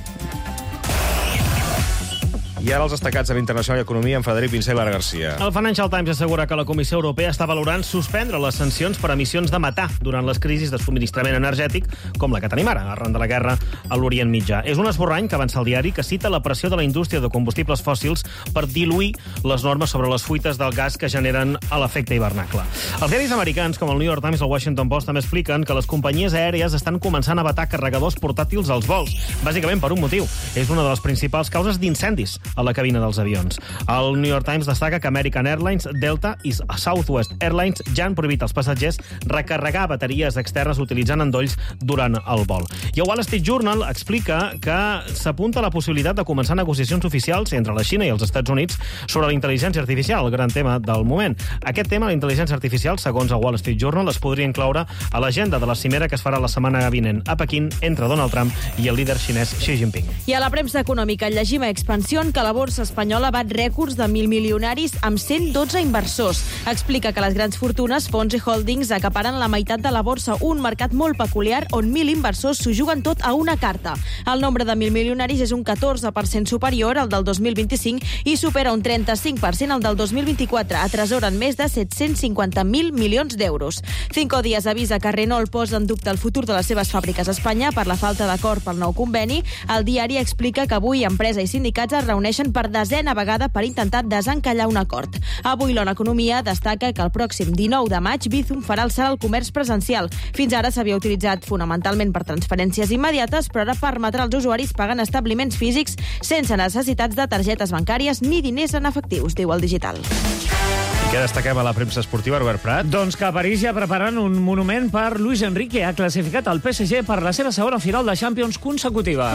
I ara els destacats en Internacional i Economia amb Frederic Vincent i Lara Garcia. El Financial Times assegura que la Comissió Europea està valorant suspendre les sancions per emissions de metà durant les crisis de subministrament energètic, com la que tenim ara, arran de la guerra a l'Orient Mitjà. És un esborrany que avança el diari que cita la pressió de la indústria de combustibles fòssils per diluir les normes sobre les fuites del gas que generen a l'efecte hivernacle. Els diaris americans, com el New York Times i el Washington Post, també expliquen que les companyies aèries estan començant a vetar carregadors portàtils als vols, bàsicament per un motiu. És una de les principals causes d'incendis a la cabina dels avions. El New York Times destaca que American Airlines, Delta i Southwest Airlines ja han prohibit als passatgers recarregar bateries externes utilitzant endolls durant el vol. I el Wall Street Journal explica que s'apunta la possibilitat de començar negociacions oficials entre la Xina i els Estats Units sobre la intel·ligència artificial, el gran tema del moment. Aquest tema, la intel·ligència artificial, segons el Wall Street Journal, es podria incloure a l'agenda de la cimera que es farà la setmana vinent a Pequín entre Donald Trump i el líder xinès Xi Jinping. I a la premsa econòmica llegim a Expansión que la borsa espanyola bat rècords de mil milionaris amb cent dotze inversors. Explica que les grans fortunes, fons i holdings acaparen la meitat de la borsa, un mercat molt peculiar on mil inversors s'ho juguen tot a una carta. El nombre de mil milionaris és un catorze per cent superior al del dos mil vint-i-cinc i supera un trenta-cinc per cent al del dos mil vint-i-quatre. Atresoren més de set-cents cinquanta mil milions d'euros. Cinco Días avisa que Renault posa en dubte el futur de les seves fàbriques a Espanya per la falta d'acord pel nou conveni. El diari explica que avui empresa i sindicats es reuneixen per desena vegada per intentar desencallar un acord. Avui l'Ona Economia destaca que el pròxim dinou de maig Bizum farà alçar el comerç presencial. Fins ara s'havia utilitzat fonamentalment per transferències immediates, però ara permetrà als usuaris pagar en establiments físics sense necessitats de targetes bancàries ni diners en efectius, diu el digital. I què destaquem a la premsa esportiva, Robert Prat? Doncs que a París ja preparen un monument per Luis Enrique. Ha classificat el P S G per la seva segona final de Champions consecutiva.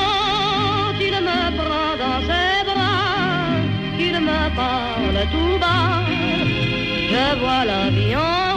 Il me parle tout bas, je vois la vie en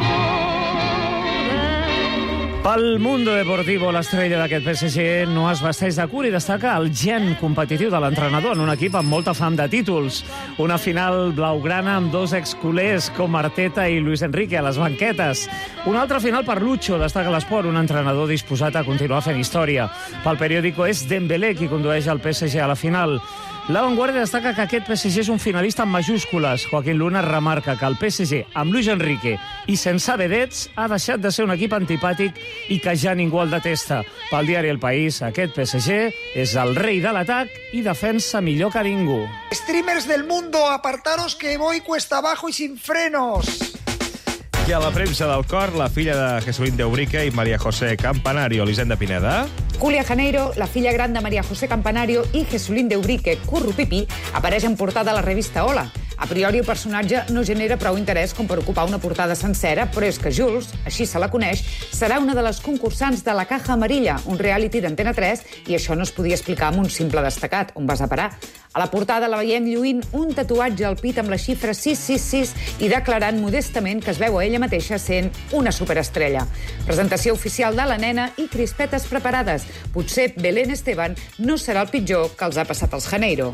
Pel Mundo Deportivo, l'estrella d'aquest P S G no es vesteix de curt i destaca el gen competitiu de l'entrenador en un equip amb molta fam de títols. Una final blaugrana amb dos exculers com Arteta i Luis Enrique a les banquetes. Una altra final per Lucho, destaca l'Esport, un entrenador disposat a continuar fent història. Pel periòdico és Dembélé qui condueix el P S G a la final. La Vanguardia destaca que aquest P S G és un finalista amb majúscules. Joaquín Luna remarca que el P S G, amb Luis Enrique i sense vedets, ha deixat de ser un equip antipàtic i que ja ningú el detesta. Pel diari El País, aquest P S G és el rei de l'atac i defensa millor que ningú. Streamers del mundo, apartaros que voy cuesta abajo y sin frenos. I a la premsa del cor, la filla de Jesulín de Ubrique i María José Campanario, Elisenda Pineda. Julia Janeiro, la filla gran de María José Campanario i Jesulín de Ubrique, Currupipi, apareix en portada a la revista Hola. A priori, el personatge no genera prou interès com per ocupar una portada sencera, però és que Jules, així se la coneix, serà una de les concursants de La Caja Amarilla, un reality d'Antena tres, i això no es podia explicar amb un simple destacat. On vas a parar? A la portada la veiem lluint un tatuatge al pit amb la xifra sis sis sis i declarant modestament que es veu a ella mateixa sent una superestrella. Presentació oficial de la nena i crispetes preparades. Potser Belén Esteban no serà el pitjor que els ha passat als Janeiro.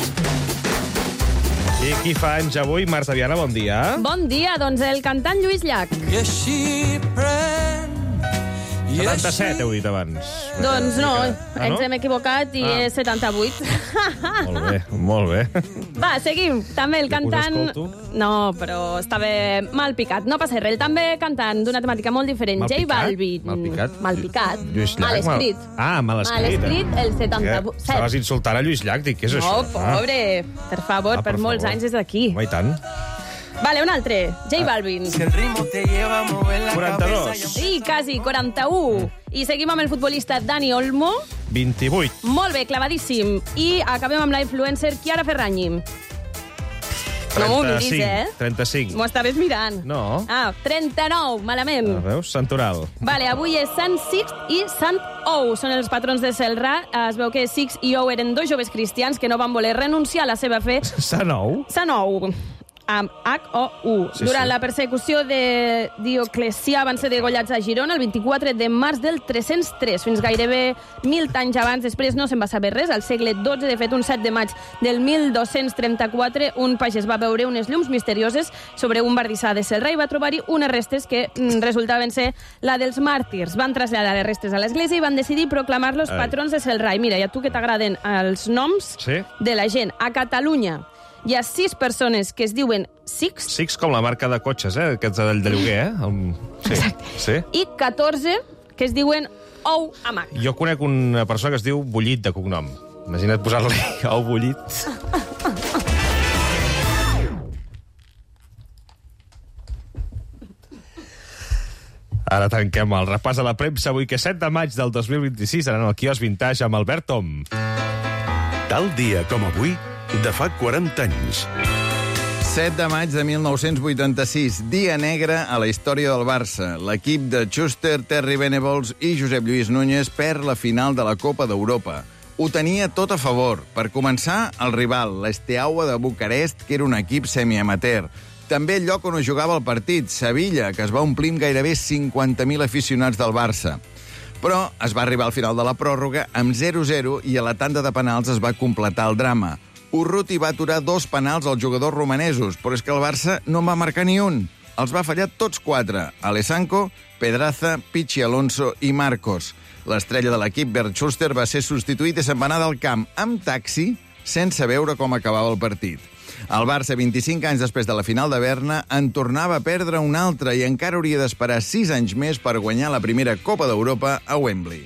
I qui fa anys avui? Marta Viana, bon dia. Bon dia, doncs el cantant Lluís Llach. setanta-set, heu dit abans. Doncs no, Ah, ens no? hem equivocat i Ah. és setanta-vuit. Molt bé, molt bé. Va, seguim. També el Ja que us cantant... escolto. No, però estava mal picat. No passa res. També cantant d'una temàtica molt diferent. Mal J picat? Balvin. Mal picat? Mal picat. Lluís Mal Llach, escrit. Ah, mal escrit. Mal escrit, el setanta-set. Estaves insultant a Lluís Llach, dic, què és No, això? pobre. Per favor, Ah, per per molts favor. anys des d'aquí. Home, i tant. Vale, un altre. J Balvin. quaranta-dos. I quasi, quaranta-u. I seguim amb el futbolista Dani Olmo. vint-i-vuit. Molt bé, clavadíssim. I acabem amb la influencer Chiara Ferragni. No m'ho miris, eh? trenta-cinc. M'ho estaves mirant. No. Ah, trenta-nou, malament. Ah, veus? Santoral. Vale, avui és Sant Sixt i Sant Ou. Són els patrons de Celrà. Es veu que Sixt i Ou eren dos joves cristians que no van voler renunciar a la seva fe. Sant Ou? Sant Ou, amb H O U. Sí, Durant sí. la persecució de Dioclecià van ser degollats a Girona el vint-i-quatre de març del tres-cents tres, fins gairebé mil anys abans. Després no se'n va saber res. Al segle dotze, de fet, un set de maig del mil dos-cents trenta-quatre, un pagès va veure unes llums misterioses sobre un bardissar de Celrà i va trobar-hi unes restes que mm, resultaven ser la dels màrtirs. Van traslladar les restes a l'església i van decidir proclamar-los Ai. patrons de Celrà. I mira, i a tu que t'agraden els noms Sí. de la gent, a Catalunya hi ha sis persones que es diuen Sixt Six com la marca de cotxes, eh? Aquests de, de lloguer, eh? El... Sí. Sí. i catorze que es diuen Ou Amac. Jo conec una persona que es diu Bullit, de cognom. Imagina't posar-li ou bullit. Ara tanquem el repàs a la premsa. Avui que és set de maig del dos mil vint-i-sis, anant al quiosc Vintage amb Albert Tom. Tal dia com avui, de fa quaranta anys. set de maig de mil nou-cents vuitanta-sis, dia negre a la història del Barça. L'equip de Schuster, Terry Venables i Josep Lluís Núñez perd la final de la Copa d'Europa. Ho tenia tot a favor. Per començar, el rival, l'Esteaua de Bucarest, que era un equip semiamateur. També el lloc on es jugava el partit, Sevilla, que es va omplir amb gairebé cinquanta mil aficionats del Barça. Però es va arribar al final de la pròrroga amb zero zero i a la tanda de penals es va completar el drama. Urruti va aturar dos penals als jugadors romanesos, però és que el Barça no en va marcar ni un. Els va fallar tots quatre: Alessanco, Pedraza, Pichi Alonso i Marcos. L'estrella de l'equip, Bert Schuster, va ser substituït i se'n va anar del camp amb taxi sense veure com acabava el partit. El Barça, vint-i-cinc anys després de la final de Berna, en tornava a perdre un altre i encara hauria d'esperar sis anys més per guanyar la primera Copa d'Europa a Wembley.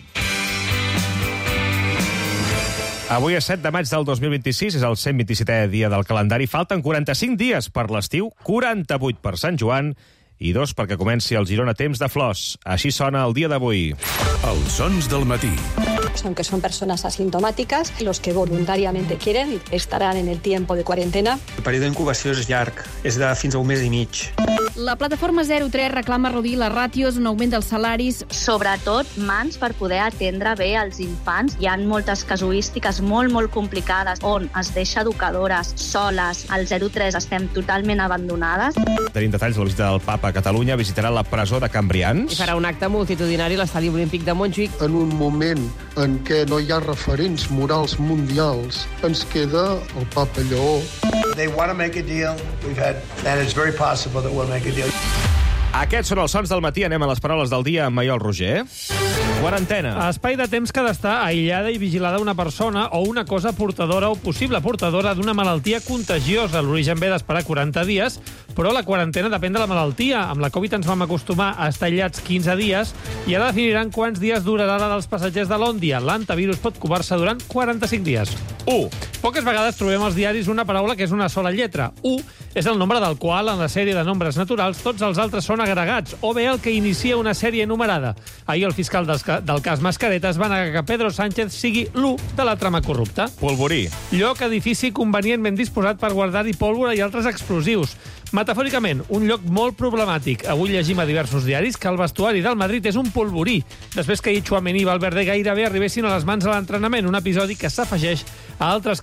Avui és set de maig del dos mil vint-i-sis, és el cent vint-i-setè dia del calendari. Falten quaranta-cinc dies per l'estiu, quaranta-vuit per Sant Joan i dos perquè comenci el Girona Temps de Flors. Així sona el dia d'avui. Els sons del matí. Aunque son personas asintomáticas, los que voluntariamente quieren estarán en el tiempo de cuarentena. El període d'incubació és llarg, és de fins a un mes i mig. La plataforma zero tres reclama reduir les ràtios, un augment dels salaris. Sobretot mans per poder atendre bé els infants. Hi ha moltes casuístiques molt, molt complicades on es deixa educadores soles. Al zero tres estem totalment abandonades. Tenim detalls de la visita del Papa a Catalunya. Visitarà la presó de Cambrians. I farà un acte multitudinari a l'estadi olímpic de Montjuïc. En un moment en què no hi ha referents morals mundials, ens queda el Papa Lleó. They want to make a deal. We've had, and it's very possible that we'll make a deal. Aquests són els sons del matí. Anem a les paraules del dia amb Maiol Roger. Quarantena. Espai de temps que ha d'estar aïllada i vigilada una persona o una cosa portadora o possible portadora d'una malaltia contagiosa. L'origen ve d'esperar quaranta dies, però la quarantena depèn de la malaltia. Amb la Covid ens vam acostumar a estar aïllats quinze dies i ara definiran quants dies durarà la dels passatgers de l'Òndia. L'antivirus pot covar-se durant quaranta-cinc dies. u. Poques vegades trobem als diaris una paraula que és una sola lletra. u és el nombre del qual, en la sèrie de nombres naturals, tots els altres són agregats, o bé el que inicia una sèrie numerada. Ahir el fiscal del, del cas Mascaretes va negar que Pedro Sánchez sigui l'u de la trama corrupta. Polvorí. Lloc, edifici convenientment disposat per guardar-hi pólvora i altres explosius. Metafòricament, un lloc molt problemàtic. Avui llegim a diversos diaris que el vestuari del Madrid és un polvorí, després que Tchouaméni i Valverde gairebé arribessin a les mans a l'entrenament, un episodi que s'afegeix a altres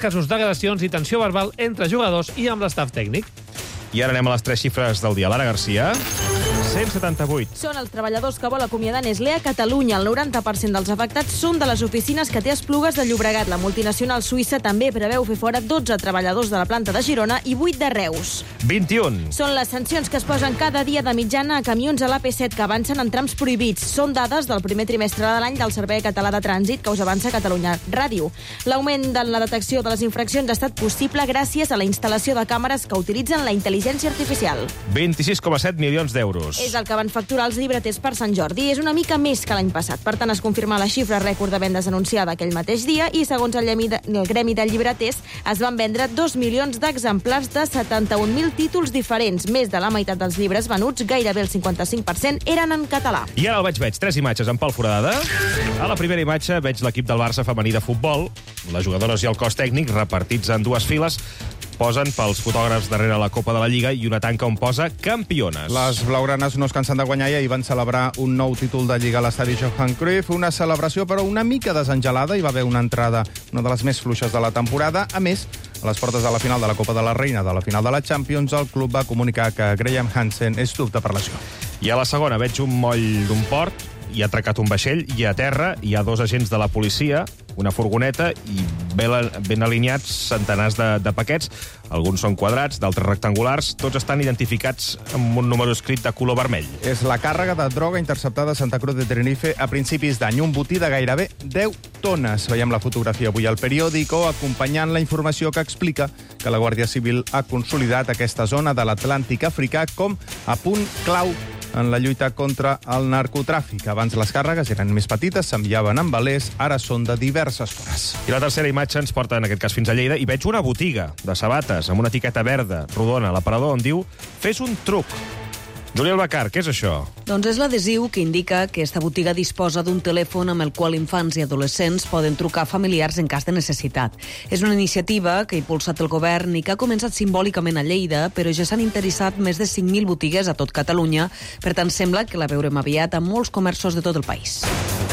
casos d'agressions i tensió verbal entre jugadors i amb l'estaf tècnic. I ara anem a les tres xifres del dia. Lara Garcia. cent setanta-vuit. Són els treballadors que vol acomiadar Nestlé a Catalunya. El noranta per cent dels afectats són de les oficines que té a Esplugues de Llobregat. La multinacional suïssa també preveu fer fora dotze treballadors de la planta de Girona i vuit de Reus. vint-i-un. Són les sancions que es posen cada dia de mitjana a camions a l'A P set que avancen en trams prohibits. Són dades del primer trimestre de l'any del Servei Català de Trànsit que us avança Catalunya Ràdio. L'augment de la detecció de les infraccions ha estat possible gràcies a la instal·lació de càmeres que utilitzen la intel·ligència artificial. vint-i-sis coma set milions d'euros. És el que van facturar els llibreters per Sant Jordi. És una mica més que l'any passat. Per tant, es confirma la xifra rècord de vendes anunciada aquell mateix dia i, segons el gremi de, el gremi de llibreters, es van vendre dos milions d'exemplars de setanta-un mil títols diferents. Més de la meitat dels llibres venuts, gairebé el cinquanta-cinc per cent, eren en català. I ara el veig, veig. Tres imatges en Pol Foradada. A la primera imatge veig l'equip del Barça femení de futbol. Les jugadores i el cos tècnic, repartits en dues files, posen pels fotògrafs darrere la Copa de la Lliga i una tanca on posa campiones. Les blaugranes no es cansen de guanyar i ahir van celebrar un nou títol de Lliga a l'estadi Johan Cruyff, una celebració però una mica desengelada. Hi va haver una entrada, una de les més fluixes de la temporada. A més, a les portes de la final de la Copa de la Reina, de la final de la Champions, el club va comunicar que Graham Hansen és dubte per lesió. I a la segona veig un moll d'un port, hi ha atracat un vaixell, i a terra hi ha dos agents de la policia, una furgoneta i ben, ben alineats centenars de, de paquets. Alguns són quadrats, d'altres rectangulars. Tots estan identificats amb un número escrit de color vermell. És la càrrega de droga interceptada a Santa Cruz de Tenerife a principis d'any. Un botí de gairebé deu tones. Veiem la fotografia avui al periòdico, acompanyant la informació que explica que la Guàrdia Civil ha consolidat aquesta zona de l'Atlàntic africà com a punt clau en la lluita contra el narcotràfic. Abans les càrregues eren més petites, s'enviaven amb velers, ara són de diverses tones. I la tercera imatge ens porta, en aquest cas, fins a Lleida, i veig una botiga de sabates amb una etiqueta verda, rodona, a l'aparador, on diu «Fes un truc». Julià Albacar, què és això? Doncs és l'adhesiu que indica que esta botiga disposa d'un telèfon amb el qual infants i adolescents poden trucar familiars en cas de necessitat. És una iniciativa que ha impulsat el govern i que ha començat simbòlicament a Lleida, però ja s'han interessat més de cinc mil botigues a tot Catalunya. Per tant, sembla que la veurem aviat a molts comerços de tot el país.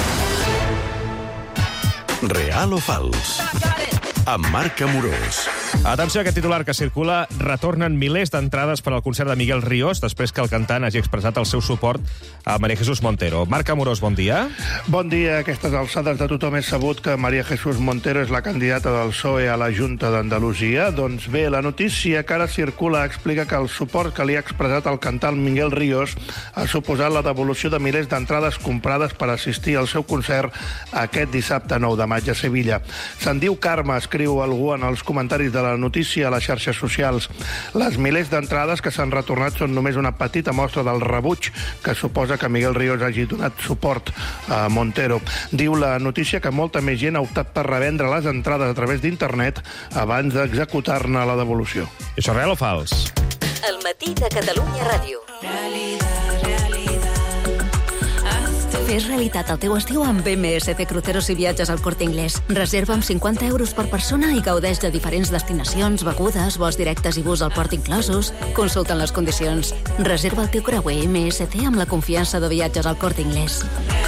Real o fals? Amb Marc Amorós. Atenció a aquest titular que circula. Retornen milers d'entrades per al concert de Miguel Ríos després que el cantant hagi expressat el seu suport a María Jesús Montero. Marc Amorós, bon dia. Bon dia. A aquestes alçades de tothom és sabut que María Jesús Montero és la candidata del P S O E a la Junta d'Andalusia. Doncs bé, la notícia que ara circula explica que el suport que li ha expressat el cantant Miguel Ríos ha suposat la devolució de milers d'entrades comprades per assistir al seu concert aquest dissabte nou de maig a Sevilla. Se'n diu Carme, escriu algú en els comentaris de la notícia a les xarxes socials. Les milers d'entrades que s'han retornat són només una petita mostra del rebuig que suposa que Miguel Ríos hagi donat suport a Montero. Diu la notícia que molta més gent ha optat per revendre les entrades a través d'internet abans d'executar-ne la devolució. Això és real o fals? El matí de Catalunya Ràdio. Fes realitat el teu estiu amb M S C Cruceros i Viatges al Corte Inglés. Reserva amb cinquanta euros per persona i gaudeix de diferents destinacions, begudes, vols directes i bus al port inclosos. Consulta les condicions. Reserva el teu creuer M S C amb la confiança de Viatges al Corte Inglés.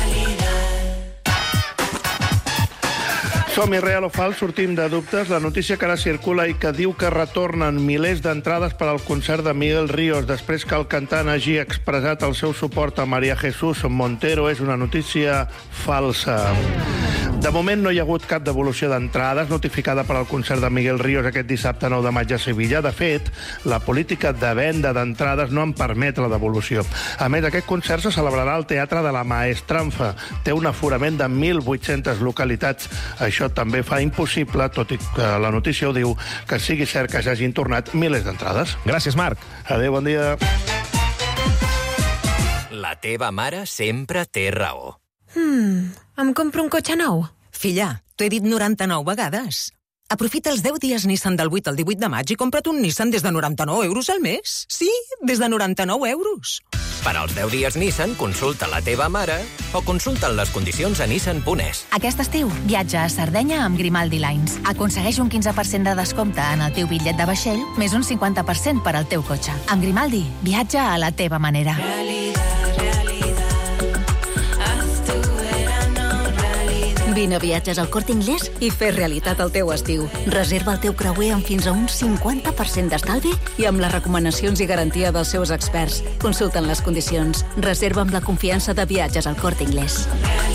Som-hi, real o fals, sortim de dubtes. La notícia que ara circula i que diu que retornen milers d'entrades per al concert de Miguel Ríos després que el cantant hagi expressat el seu suport a María Jesús Montero és una notícia falsa. De moment no hi ha hagut cap devolució d'entrades notificada per al concert de Miguel Ríos aquest dissabte nou de maig a Sevilla. De fet, la política de venda d'entrades no en permet la devolució. A més, aquest concert se celebrarà al Teatre de la Maestranza. Té un aforament de mil vuit-centes localitats. Això també fa impossible, tot i que la notícia ho diu, que sigui cert que s'hagin tornat milers d'entrades. Gràcies, Marc. Adéu, bon dia. La teva mare sempre té raó. Hmm, em compro un cotxe nou? Filla, t'ho he dit noranta-nou vegades. Aprofita els deu dies Nissan del vuit al divuit de maig i compra't un Nissan des de noranta-nou euros al mes. Sí, des de noranta-nou euros. Per als deu dies Nissan, consulta la teva mare o consulta les condicions a nissan punt es. Aquest estiu, viatja a Sardenya amb Grimaldi Lines. Aconsegueix un quinze per cent de descompte en el teu bitllet de vaixell, més un cinquanta per cent per al teu cotxe. Amb Grimaldi, viatja a la teva manera. Vine a Viatges al Corte Inglés i fes realitat el teu estiu. Reserva el teu creuer amb fins a un cinquanta per cent d'estalvi i amb les recomanacions i garantia dels seus experts. Consulten les condicions. Reserva amb la confiança de Viatges al Corte Inglés.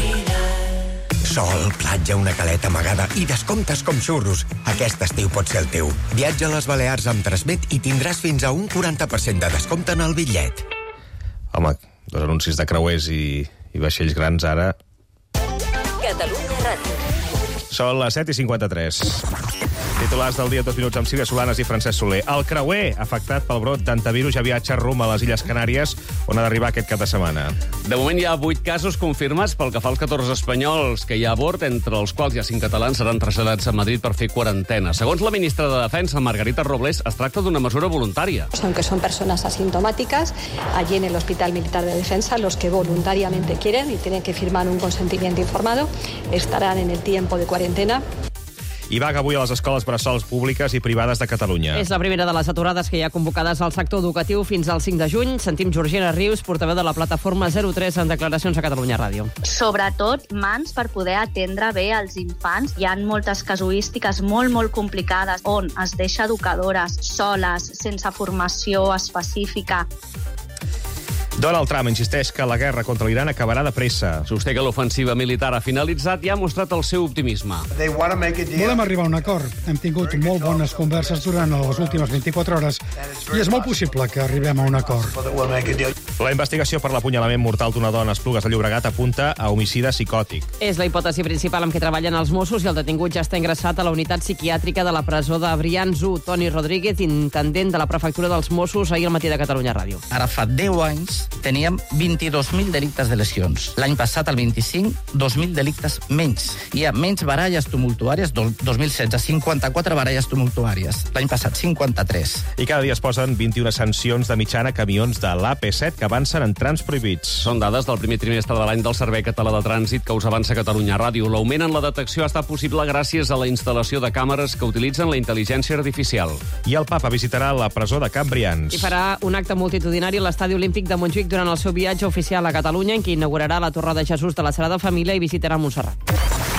Sol, platja, una caleta amagada i descomptes com xurros. Aquest estiu pot ser el teu. Viatja a les Balears amb Transmet i tindràs fins a un quaranta per cent de descompte en el bitllet. Home, dos anuncis de creuers i, i vaixells grans ara. Catalunya Ràdio. Són les set i cinquanta-tres. Titulars del dia, dos minuts amb Sílvia Solanas i Francesc Soler. El creuer afectat pel brot d'antivirus ja viatja rumb a les Illes Canàries, on ha d'arribar aquest cap de setmana. De moment hi ha vuit casos confirmats pel que fa als catorze espanyols que hi ha a bord, entre els quals hi ha cinc catalans seran traslladats a Madrid per fer quarantena. Segons la ministra de Defensa, Margarita Robles, es tracta d'una mesura voluntària. Aunque son personas asintomáticas, allí en el Hospital Militar de Defensa, los que voluntariamente quieren y tienen que firmar un consentimiento informado, estarán en el tiempo de cuarentena. I vaga avui a les escoles bressols públiques i privades de Catalunya. És la primera de les aturades que hi ha convocades al sector educatiu fins al cinc de juny. Sentim Georgina Rius, portaveu de la plataforma zero tres, en declaracions a Catalunya Ràdio. Sobretot mans per poder atendre bé els infants. Hi ha moltes casuístiques molt, molt complicades on es deixa educadores soles, sense formació específica. Donald Trump insisteix que la guerra contra l'Iran acabarà de pressa. Sosté que l'ofensiva militar ha finalitzat i ha mostrat el seu optimisme. Volem arribar a un acord. Hem tingut molt bones converses durant les últimes vint-i-quatre hores i és molt possible que arribem a un acord. La investigació per l'apunyalament mortal d'una dona a Esplugues de Llobregat apunta a homicidi psicòtic. És la hipòtesi principal amb què treballen els Mossos i el detingut ja està ingressat a la unitat psiquiàtrica de la presó de Brians u. Toni Rodríguez, intendent de la prefectura dels Mossos, ahir al matí de Catalunya Ràdio. Ara fa deu anys teníem vint-i-dos mil delictes de lesions. L'any passat, el vint-i-cinc, dos mil delictes menys. Hi ha menys baralles tumultuàries, dos mil setze, cinquanta-quatre baralles tumultuàries. L'any passat, cinquanta-tres. I cada dia es posen vint-i-una sancions de mitjana a camions de l'A P set que avancen en trams prohibits. Són dades del primer trimestre de l'any del Servei Català de Trànsit que us avança Catalunya Ràdio. L'augment en la detecció ha estat possible gràcies a la instal·lació de càmeres que utilitzen la intel·ligència artificial. I el papa visitarà la presó de Can Brians. I farà un acte multitudinari a l'Estadi Olímpic de Montjuïc durant el seu viatge oficial a Catalunya, en què inaugurarà la Torre de Jesús de la Sagrada Família i visitarà Montserrat.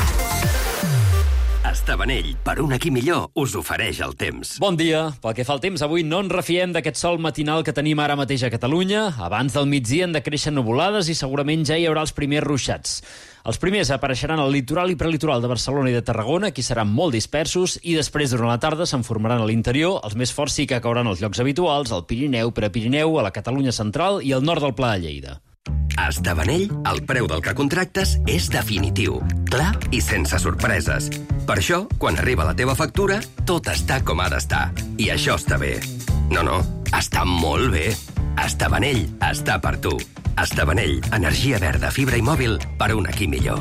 Estavanell, per un aquí millor, us ofereix el temps. Bon dia. Pel que fa al temps, avui no ens refiem d'aquest sol matinal que tenim ara mateix a Catalunya. Abans del migdia han de créixer nuvolades i segurament ja hi haurà els primers ruixats. Els primers apareixeran al litoral i prelitoral de Barcelona i de Tarragona, aquí seran molt dispersos, i després, durant la tarda, se'n formaran a l'interior. Els més forts sí que cauran als llocs habituals, al Pirineu, Prepirineu, a la Catalunya central i al nord del Pla de Lleida. A Estavanell, el preu del que contractes és definitiu, clar i sense sorpreses. Per això, quan arriba la teva factura, tot està com ha d'estar. I això està bé. No, no, està molt bé. Estavanell està per tu. Estavanell, energia verda, fibra i mòbil per un aquí millor.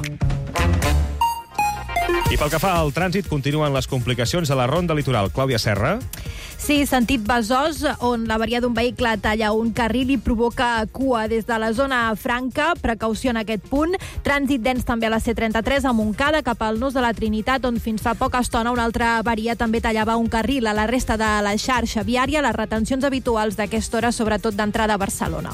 I pel que fa al trànsit, continuen les complicacions a la ronda litoral. Clàudia Serra. Sí, sentit Besòs, on l'avaria d'un vehicle talla un carril i provoca cua des de la zona franca. Precaució en aquest punt. Trànsit dens també a la C trenta-tres a Montcada cap al Nus de la Trinitat, on fins fa poca estona una altra avaria també tallava un carril. A la resta de la xarxa viària, les retencions habituals d'aquesta hora, sobretot d'entrada a Barcelona.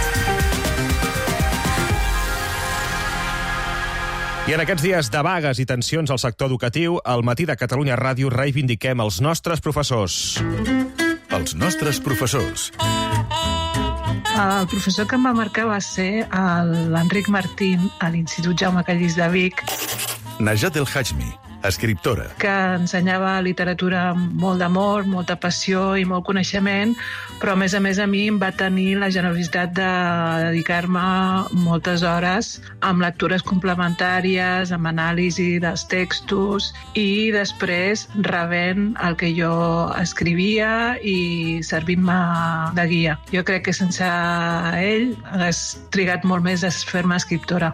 I en aquests dies de vagues i tensions al sector educatiu, al matí de Catalunya Ràdio reivindiquem els nostres professors. Els nostres professors. El professor que em va marcar va ser l'Enric Martín, a l'Institut Jaume Callís de Vic. Najat El Hajmi, escriptora. Que ensenyava literatura amb molt d'amor, molta passió i molt coneixement, però a més a més a mi em va tenir la generositat de dedicar-me moltes hores amb lectures complementàries, amb anàlisi dels textos i després rebent el que jo escrivia i servint-me de guia. Jo crec que sense ell hagués trigat molt més a fer-me escriptora.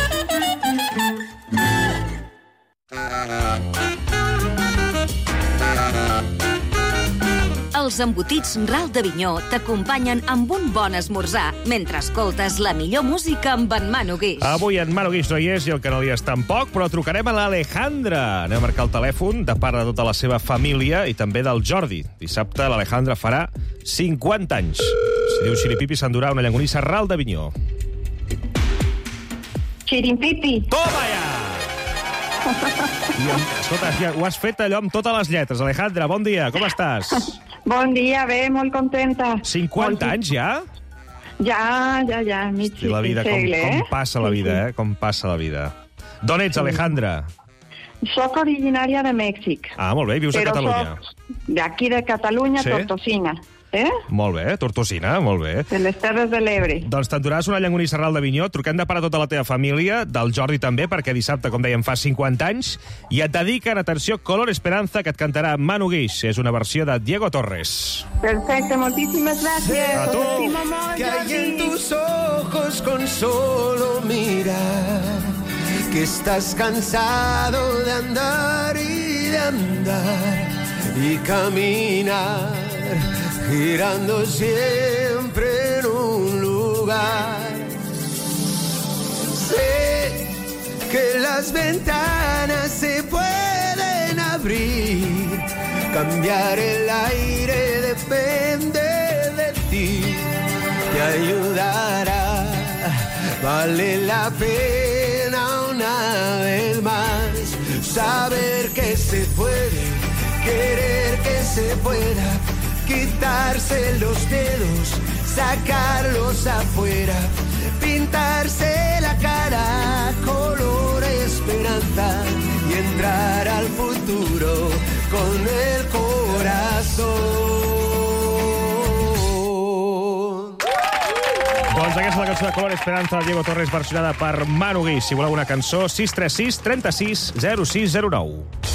Els embotits Ral d'Avinyó t'acompanyen amb un bon esmorzar mentre escoltes la millor música amb en Manu Guix. Avui en Manu Guix no hi és i el que no hi és tampoc, però trucarem a l'Alejandra. Anem a marcar el telèfon de part de tota la seva família i també del Jordi. Dissabte l'Alejandra farà cinquanta anys. Si diu xiripipi s'endurà una llonganissa Ral d'Avinyó. Xiripipi. Toma ja! I, escolta, ja, ho has fet allò amb totes les lletres. Alejandra, bon dia, com estàs? Bon dia, bé, molt contenta. cinquanta anys ja? Ja, ja, ja, mig Sí, la vida, com, segle, eh? com passa la vida, eh? Com passa la vida. D'on ets, Alejandra? Soc originària de Mèxic. Ah, molt bé, vius a però Catalunya. soc d'aquí de Catalunya, Sí? Tortosina. Eh? Molt bé, Tortosina, molt bé. De les Terres de l'Ebre. Doncs t'enduràs una llangonissa ral d'Avinyó, truquem de part a tota la teva família, del Jordi també, perquè dissabte, com dèiem, fa cinquanta anys, i et dediquen, atenció, Color Esperanza, que et cantarà Manu Guix. És una versió de Diego Torres. Perfecte, moltíssimes gràcies. A tu. Us estimo molt, Que hay en Jordi. tus ojos con solo mirar, que estás cansado de andar y de andar y caminar, girando siempre en un lugar. Sé que las ventanas se pueden abrir, cambiar el aire depende de ti, te ayudará, vale la pena una vez más saber que se puede, querer que se pueda, quitarse los dedos, sacarlos afuera, pintarse la cara color esperanza y entrar al futuro con el corazón. Doncs aquesta és la cançó de Color Esperanza de Diego Torres, versionada per Manu Guix. Si voleu una cançó, sis tres sis, trenta-sis, zero sis zero nou.